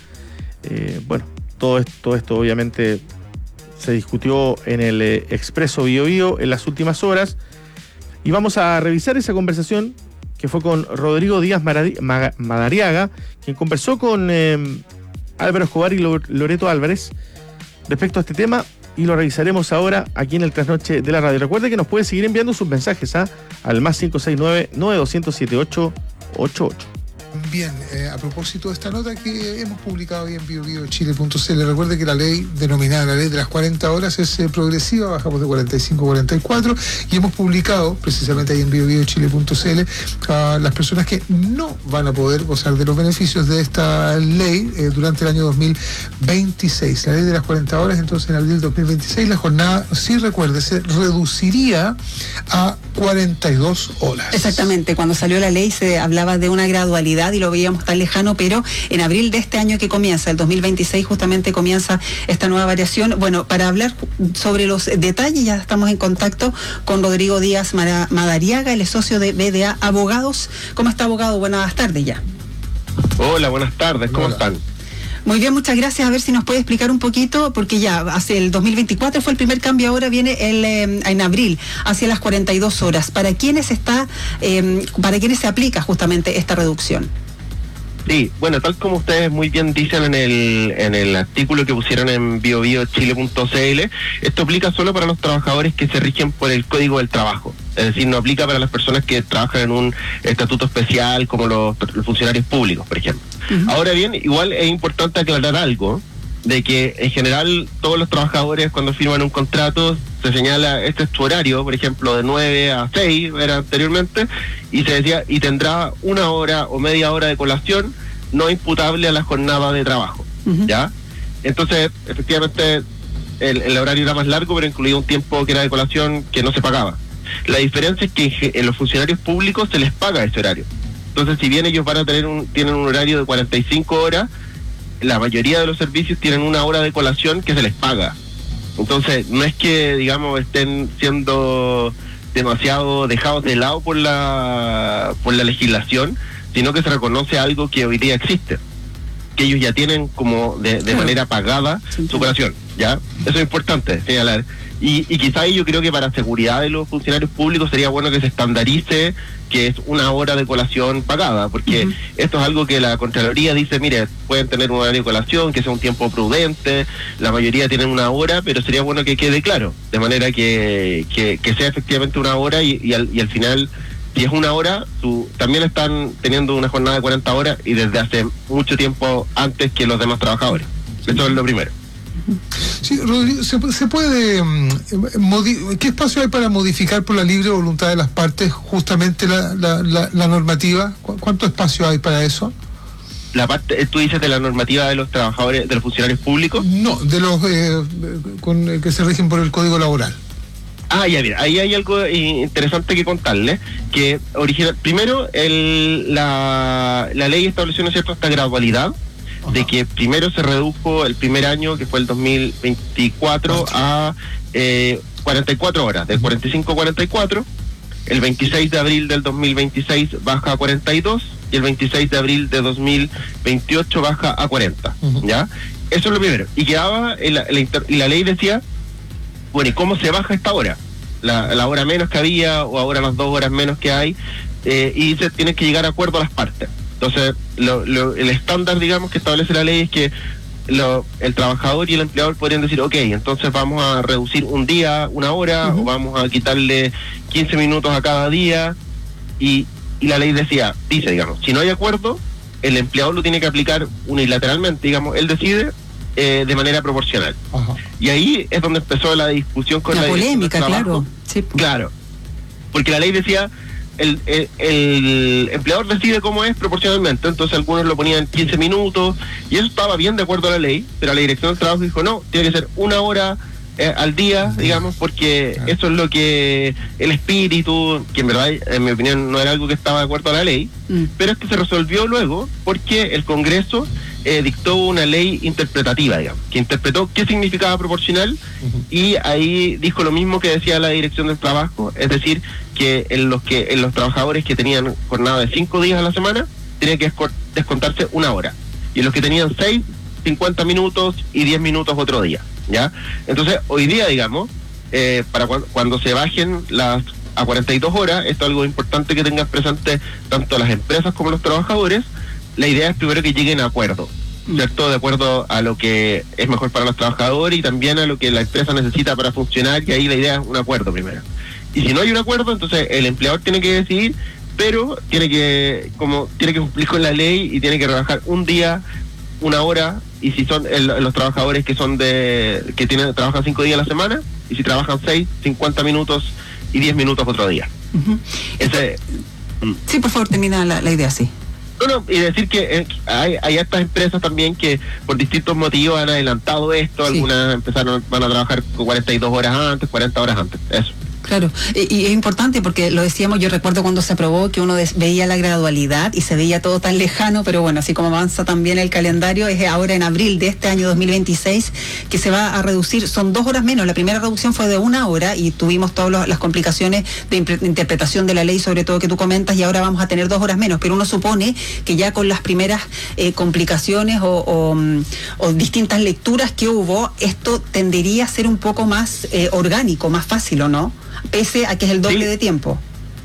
Eh, bueno, todo esto, todo esto obviamente se discutió en el eh, Expreso Bio Bio en las últimas horas. Y vamos a revisar esa conversación que fue con Rodrigo Díaz Madariaga, quien conversó con eh, Álvaro Escobar y Loreto Álvarez respecto a este tema, y lo revisaremos ahora aquí en el Trasnoche de la Radio. Recuerde que nos puede seguir enviando sus mensajes ¿ah? al más cinco seis nueve, nueve dos cero siete, ocho ocho ocho. Bien, eh, a propósito de esta nota que hemos publicado hoy en bio bio chile punto c l, recuerde que la ley denominada la ley de las cuarenta horas es eh, progresiva, bajamos de cuarenta y cinco a cuarenta y cuatro, y hemos publicado precisamente ahí en bio bio chile punto c l a las personas que no van a poder gozar de los beneficios de esta ley eh, durante el año dos mil veintiséis. La ley de las cuarenta horas, entonces en abril de dos mil veintiséis, la jornada, sí recuerde, se reduciría a cuarenta y dos horas. Exactamente, cuando salió la ley se hablaba de una gradualidad y lo veíamos tan lejano, pero en abril de este año que comienza, el dos mil veintiséis, justamente comienza esta nueva variación. Bueno, para hablar sobre los detalles ya estamos en contacto con Rodrigo Díaz Madariaga, él es socio de B D A Abogados. ¿Cómo está, abogado? Buenas tardes ya. Hola, buenas tardes, ¿cómo Hola. están? Muy bien, muchas gracias. A ver si nos puede explicar un poquito, porque ya hace el dos mil veinticuatro fue el primer cambio, ahora viene el eh, en abril, hacia las cuarenta y dos horas. ¿Para quiénes está, eh, para quiénes se aplica justamente esta reducción? Sí, bueno, tal como ustedes muy bien dicen en el en el artículo que pusieron en bio bio chile punto c l, esto aplica solo para los trabajadores que se rigen por el Código del Trabajo. Es decir, no aplica para las personas que trabajan en un estatuto especial como los, los funcionarios públicos, por ejemplo. Uh-huh. Ahora bien, igual es importante aclarar algo, de que en general todos los trabajadores cuando firman un contrato se señala, este es tu horario, por ejemplo, de nueve a seis era anteriormente, y se decía, y tendrá una hora o media hora de colación no imputable a la jornada de trabajo. Uh-huh. ¿Ya? Entonces, efectivamente, el, el horario era más largo, pero incluía un tiempo que era de colación que no se pagaba. La diferencia es que en los funcionarios públicos se les paga ese horario. Entonces, si bien ellos van a tener un, tienen un horario de cuarenta y cinco horas, la mayoría de los servicios tienen una hora de colación que se les paga. Entonces, no es que, digamos, estén siendo demasiado dejados de lado por la por la legislación, sino que se reconoce algo que hoy día existe, que ellos ya tienen como de, de manera pagada su colación, ¿ya? Eso es importante señalar. Y, y quizá yo creo que para seguridad de los funcionarios públicos sería bueno que se estandarice que es una hora de colación pagada, porque uh-huh. esto es algo que la Contraloría dice, mire, pueden tener un horario de colación, que sea un tiempo prudente, la mayoría tienen una hora, pero sería bueno que quede claro, de manera que, que, que sea efectivamente una hora y, y, al, y al final, si es una hora, su, también están teniendo una jornada de cuarenta horas y desde hace mucho tiempo antes que los demás trabajadores. Eso es lo primero. Sí, Rodrigo, ¿se, se puede modi- ¿qué espacio hay para modificar por la libre voluntad de las partes justamente la, la, la, la normativa? ¿Cu- ¿Cuánto espacio hay para eso? La parte, ¿tú dices de la normativa de los trabajadores, de los funcionarios públicos? No, de los eh, con, eh, que se rigen por el Código Laboral. Ah, ya, mira, ahí hay algo interesante que contarle, que original, primero el, la, la ley estableció, ¿no es cierto?, esta gradualidad, ajá, de que primero se redujo el primer año, que fue el dos mil veinticuatro, a eh, cuarenta y cuatro horas, de cuarenta y cinco a cuarenta y cuatro, el veintiséis de abril del dos mil veintiséis baja a cuarenta y dos, y el veintiséis de abril de dos mil veintiocho baja a cuarenta, uh-huh. ¿ya? Eso es lo primero. Y quedaba, en la, la, inter, la ley decía, bueno, ¿y cómo se baja esta hora? La, la hora menos que había, o ahora las dos horas menos que hay, eh, y se tienen que llegar a acuerdo a las partes. Entonces, lo, lo, el estándar, digamos, que establece la ley es que lo, el trabajador y el empleador podrían decir, ok, entonces vamos a reducir un día, una hora, uh-huh. o vamos a quitarle quince minutos a cada día, y, y la ley decía, dice, digamos, si no hay acuerdo, el empleador lo tiene que aplicar unilateralmente, digamos, él decide eh, de manera proporcional. Uh-huh. Y ahí es donde empezó la discusión con la, la polémica, claro. Sí. Claro, porque la ley decía, El, el, el empleador decide cómo es proporcionalmente, entonces algunos lo ponían quince minutos y eso estaba bien de acuerdo a la ley, pero la dirección del trabajo dijo no, tiene que ser una hora eh, al día, digamos, porque claro. eso es lo que el espíritu, que en verdad en mi opinión no era algo que estaba de acuerdo a la ley, mm. pero es que se resolvió luego porque el Congreso eh, dictó una ley interpretativa, digamos, que interpretó qué significaba proporcional, uh-huh. y ahí dijo lo mismo que decía la dirección del trabajo, es decir, que en los que en los trabajadores que tenían jornada de cinco días a la semana tenía que descontarse una hora, y en los que tenían seis, cincuenta minutos y diez minutos otro día, ¿ya? Entonces hoy día, digamos, eh, para cu- cuando se bajen las a cuarenta y dos horas, esto es algo importante que tengan presente tanto las empresas como los trabajadores. La idea es primero que lleguen a acuerdo, ¿cierto? De acuerdo a lo que es mejor para los trabajadores y también a lo que la empresa necesita para funcionar, y ahí la idea es un acuerdo primero. Y si no hay un acuerdo, entonces el empleador tiene que decidir, pero tiene que como tiene que cumplir con la ley y tiene que rebajar un día, una hora, y si son el, los trabajadores que son de que tienen trabajan cinco días a la semana, y si trabajan seis, cincuenta minutos y diez minutos otro día. Uh-huh. Ese, sí, por favor, termina la, la idea, sí. No, no, y decir que eh, hay, hay estas empresas también que por distintos motivos han adelantado esto, sí. Algunas empezaron, van a trabajar con cuarenta y dos horas antes, cuarenta horas antes, eso. Claro, y, y es importante porque lo decíamos, yo recuerdo cuando se aprobó que uno des, veía la gradualidad y se veía todo tan lejano, pero bueno, así como avanza también el calendario, es ahora en abril de este año dos mil veintiséis que se va a reducir, son dos horas menos, la primera reducción fue de una hora y tuvimos todas las complicaciones de, impre, de interpretación de la ley, sobre todo que tú comentas, y ahora vamos a tener dos horas menos, pero uno supone que ya con las primeras eh, complicaciones o, o, o distintas lecturas que hubo, esto tendería a ser un poco más eh, orgánico, más fácil, ¿o no? Pese a que es el doble sí. de tiempo.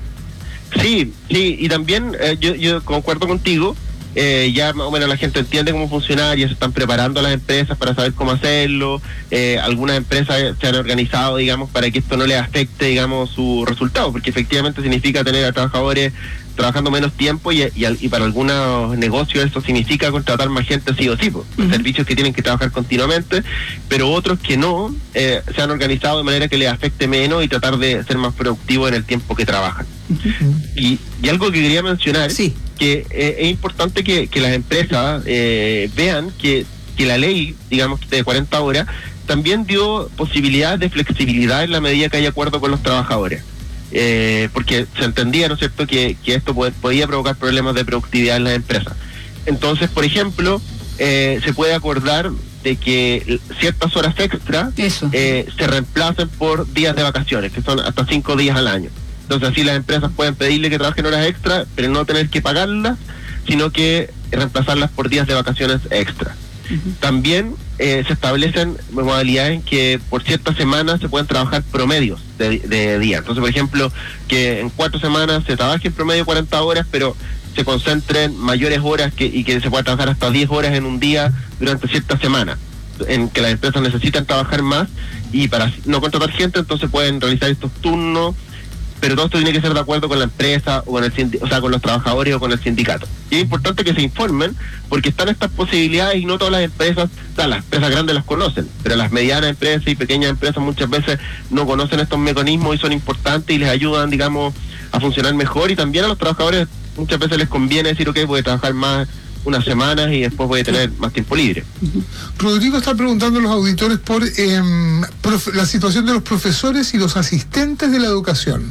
Sí, sí, y también eh, yo, yo concuerdo contigo, eh, ya más o menos la gente entiende cómo funcionar, ya se están preparando las empresas para saber cómo hacerlo, eh, algunas empresas se han organizado, digamos, para que esto no les afecte, digamos, su resultado, porque efectivamente significa tener a trabajadores trabajando menos tiempo y, y, y para algunos negocios eso significa contratar más gente sí o sí, pues, uh-huh. servicios que tienen que trabajar continuamente, pero otros que no, eh, se han organizado de manera que les afecte menos y tratar de ser más productivos en el tiempo que trabajan. Uh-huh. Y, y algo que quería mencionar, sí. que eh, es importante que, que las empresas eh, vean que, que la ley, digamos, de cuarenta horas, también dio posibilidades de flexibilidad en la medida que hay acuerdo con los trabajadores. Eh, porque se entendía, ¿no es cierto?, que, que esto puede, podía provocar problemas de productividad en las empresas. Entonces, por ejemplo, eh, se puede acordar de que ciertas horas extra eh, se reemplacen por días de vacaciones, que son hasta cinco días al año. Entonces, así las empresas pueden pedirle que trabajen horas extra, pero no tener que pagarlas, sino que reemplazarlas por días de vacaciones extra. Uh-huh. También eh, se establecen modalidades en que por ciertas semanas se pueden trabajar promedios de, de día. Entonces, por ejemplo, que en cuatro semanas se trabaje en promedio cuarenta horas, pero se concentren mayores horas que, y que se pueda trabajar hasta diez horas en un día durante ciertas semanas, en que las empresas necesitan trabajar más y para no contratar gente, entonces pueden realizar estos turnos, pero todo esto tiene que ser de acuerdo con la empresa o con el sindi- o sea, con los trabajadores o con el sindicato. Y es importante que se informen porque están estas posibilidades y no todas las empresas, o sea, las empresas grandes las conocen, pero las medianas empresas y pequeñas empresas muchas veces no conocen estos mecanismos y son importantes y les ayudan, digamos, a funcionar mejor, y también a los trabajadores muchas veces les conviene decir, ok, voy a trabajar más unas semanas y después voy a tener más tiempo libre. Rodrigo está preguntando a los auditores por eh, prof- la situación de los profesores y los asistentes de la educación.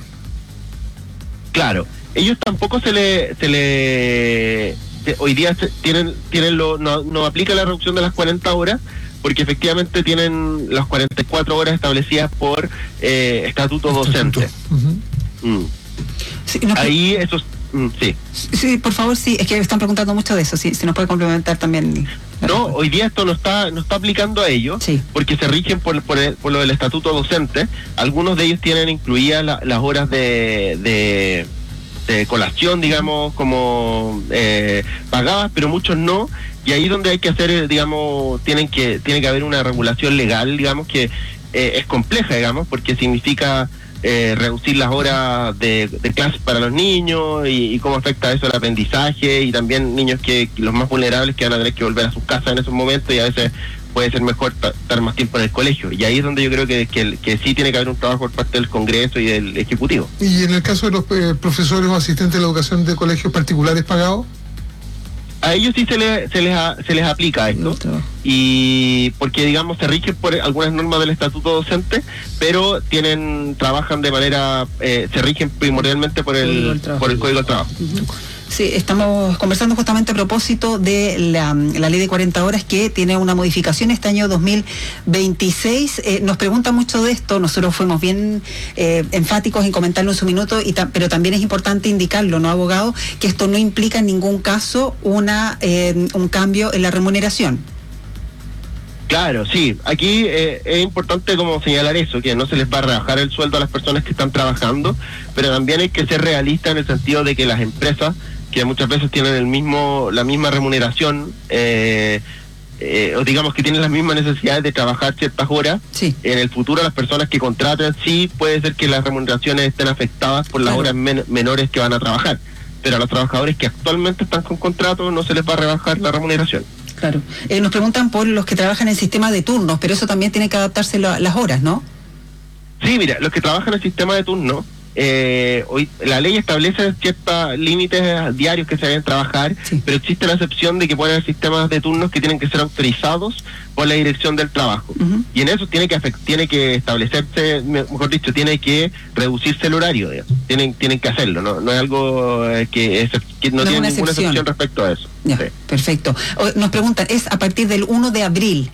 Claro, ellos tampoco se le, se le se, hoy día se, tienen, tienen lo, no, no aplica la reducción de las cuarenta horas, porque efectivamente tienen las cuarenta y cuatro horas establecidas por eh, estatuto docente. Uh-huh. Mm. Sí, no, Ahí esos Mm, sí. Sí, por favor, sí, es que están preguntando mucho de eso, si, si nos puede complementar también. No, hoy día esto no está no está aplicando a ellos, sí, porque se rigen por, por, el, por lo del estatuto docente. Algunos de ellos tienen incluidas la, las horas de, de, de colación, digamos, como eh, pagadas, pero muchos no. Y ahí donde hay que hacer, digamos, tienen que tiene que haber una regulación legal, digamos, que eh, es compleja, digamos, porque significa Eh, reducir las horas de, de clase para los niños y, y cómo afecta eso al aprendizaje, y también niños que los más vulnerables que van a tener que volver a sus casas en esos momentos, y a veces puede ser mejor estar más tiempo en el colegio. Y ahí es donde yo creo que, que, que sí tiene que haber un trabajo por parte del Congreso y del Ejecutivo. ¿Y en el caso de los eh, profesores o asistentes de la educación de colegios particulares pagados? A ellos sí se les se les, a, se les aplica esto, y porque digamos se rigen por algunas normas del estatuto docente, pero tienen trabajan de manera eh, se rigen primordialmente por el por el Código del Trabajo. Uh-huh. Sí, estamos conversando justamente a propósito de la, la ley de cuarenta horas, que tiene una modificación este año dos mil veintiséis. Eh, nos preguntan mucho de esto, nosotros fuimos bien eh, enfáticos en comentarlo en su minuto, y ta- pero también es importante indicarlo, ¿no, abogado?, que esto no implica en ningún caso una eh, un cambio en la remuneración. Claro, sí. Aquí eh, es importante como señalar eso, que no se les va a rebajar el sueldo a las personas que están trabajando, pero también hay que ser realistas en el sentido de que las empresas, que muchas veces tienen el mismo la misma remuneración, eh, eh, o digamos que tienen las mismas necesidades de trabajar ciertas horas, sí, en el futuro las personas que contraten, sí puede ser que las remuneraciones estén afectadas por las claro. horas men- menores que van a trabajar, pero a los trabajadores que actualmente están con contrato no se les va a rebajar la remuneración. Claro. Eh, nos preguntan por los que trabajan en sistema de turnos, pero eso también tiene que adaptarse a las horas, ¿no? Sí, mira, los que trabajan en el sistema de turno, eh, hoy la ley establece ciertos límites diarios que se deben trabajar, sí, pero existe la excepción de que pueden haber sistemas de turnos que tienen que ser autorizados por la Dirección del Trabajo. Uh-huh. Y en eso tiene que afect, tiene que establecerse, mejor dicho, tiene que reducirse el horario, digamos. Tienen tienen que hacerlo, no no es algo que, es, que no, no tiene ninguna excepción. excepción respecto a eso. Ya, sí. Perfecto. Nos preguntan, ¿es a partir del uno de abril?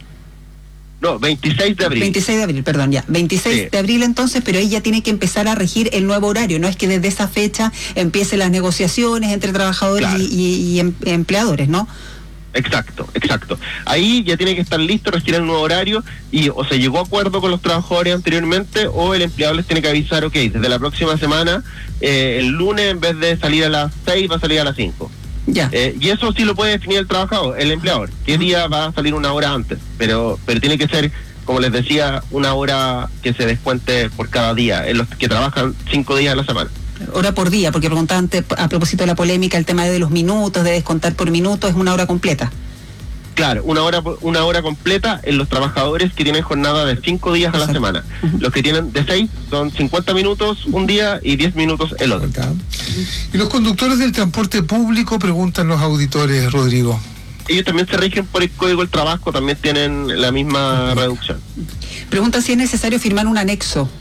No, veintiséis de abril. veintiséis de abril, perdón, ya. veintiséis sí. de abril entonces, pero ahí ya tiene que empezar a regir el nuevo horario. No es que desde esa fecha empiecen las negociaciones entre trabajadores claro. y, y, y em, empleadores, ¿no? Exacto, exacto. Ahí ya tiene que estar listo, regir el nuevo horario, y o se llegó a acuerdo con los trabajadores anteriormente, o el empleador les tiene que avisar, ok, desde la próxima semana, eh, el lunes en vez de salir a las seis va a salir a las cinco. Ya. Eh, y eso sí lo puede definir el trabajador, el empleador, qué día va a salir una hora antes, pero pero tiene que ser, como les decía, una hora que se descuente por cada día, en los que trabajan cinco días a la semana. Hora por día, porque preguntaban a propósito de la polémica, el tema de los minutos, de descontar por minuto, es una hora completa. Claro, una hora una hora completa en los trabajadores que tienen jornada de cinco días a la semana. Uh-huh. Los que tienen de seis son cincuenta minutos un día y diez minutos el otro. ¿Y los conductores del transporte público, preguntan los auditores, Rodrigo? Ellos también se rigen por el Código del Trabajo, también tienen la misma uh-huh. reducción. Pregunta si es necesario firmar un anexo.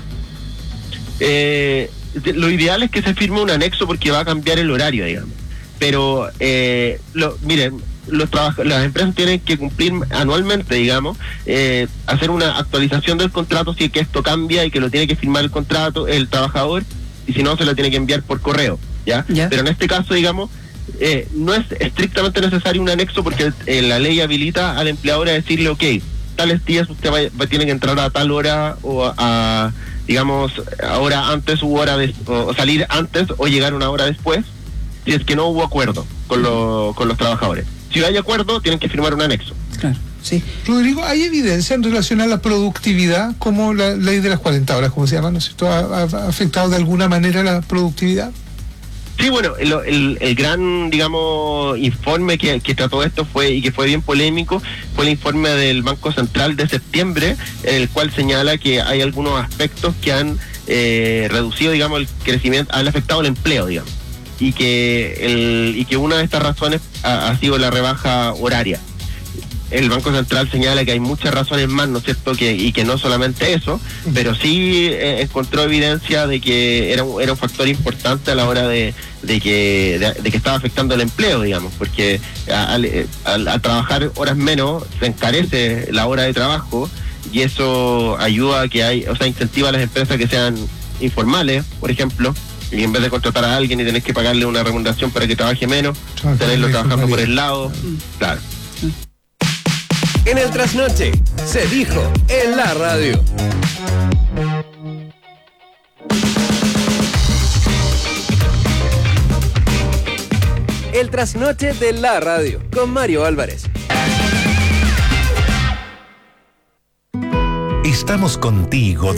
Eh, lo ideal es que se firme un anexo porque va a cambiar el horario, digamos. Pero, eh, lo, miren, los trabaj- las empresas tienen que cumplir anualmente, digamos, eh, hacer una actualización del contrato si es que esto cambia y que lo tiene que firmar el contrato, el trabajador, y si no se lo tiene que enviar por correo, ¿ya? ¿Ya? Pero en este caso, digamos, eh, no es estrictamente necesario un anexo porque eh, la ley habilita al empleador a decirle, ok, tales días usted va, va, tiene que entrar a tal hora o a, a digamos, hora antes u hora de, o salir antes o llegar una hora después, si es que no hubo acuerdo con, lo, con los trabajadores. Si hay acuerdo, tienen que firmar un anexo. Claro, sí. Rodrigo, ¿hay evidencia en relación a la productividad, como la ley de las cuarenta horas, como se llama, ¿no es cierto? ¿Ha, ha afectado de alguna manera la productividad? Sí, bueno, el, el, el gran, digamos, informe que, que trató esto fue y que fue bien polémico, fue el informe del Banco Central de septiembre, en el cual señala que hay algunos aspectos que han eh, reducido, digamos, el crecimiento, han afectado el empleo, digamos. y que el y que una de estas razones ha, ha sido la rebaja horaria. El Banco Central señala que hay muchas razones más, ¿no es cierto?, que y que no solamente eso, pero sí eh, encontró evidencia de que era un, era un factor importante a la hora de, de que de, de que estaba afectando el empleo, digamos, porque al, al, al trabajar horas menos se encarece la hora de trabajo y eso ayuda a que hay, o sea, incentiva a las empresas que sean informales, por ejemplo, Y en vez de contratar a alguien y tenés que pagarle una remuneración para que trabaje menos, Trabaja tenerlo mejor, trabajando por María. el lado, claro. En el trasnoche se dijo en la radio. El trasnoche de la radio con Mario Álvarez. Estamos contigo.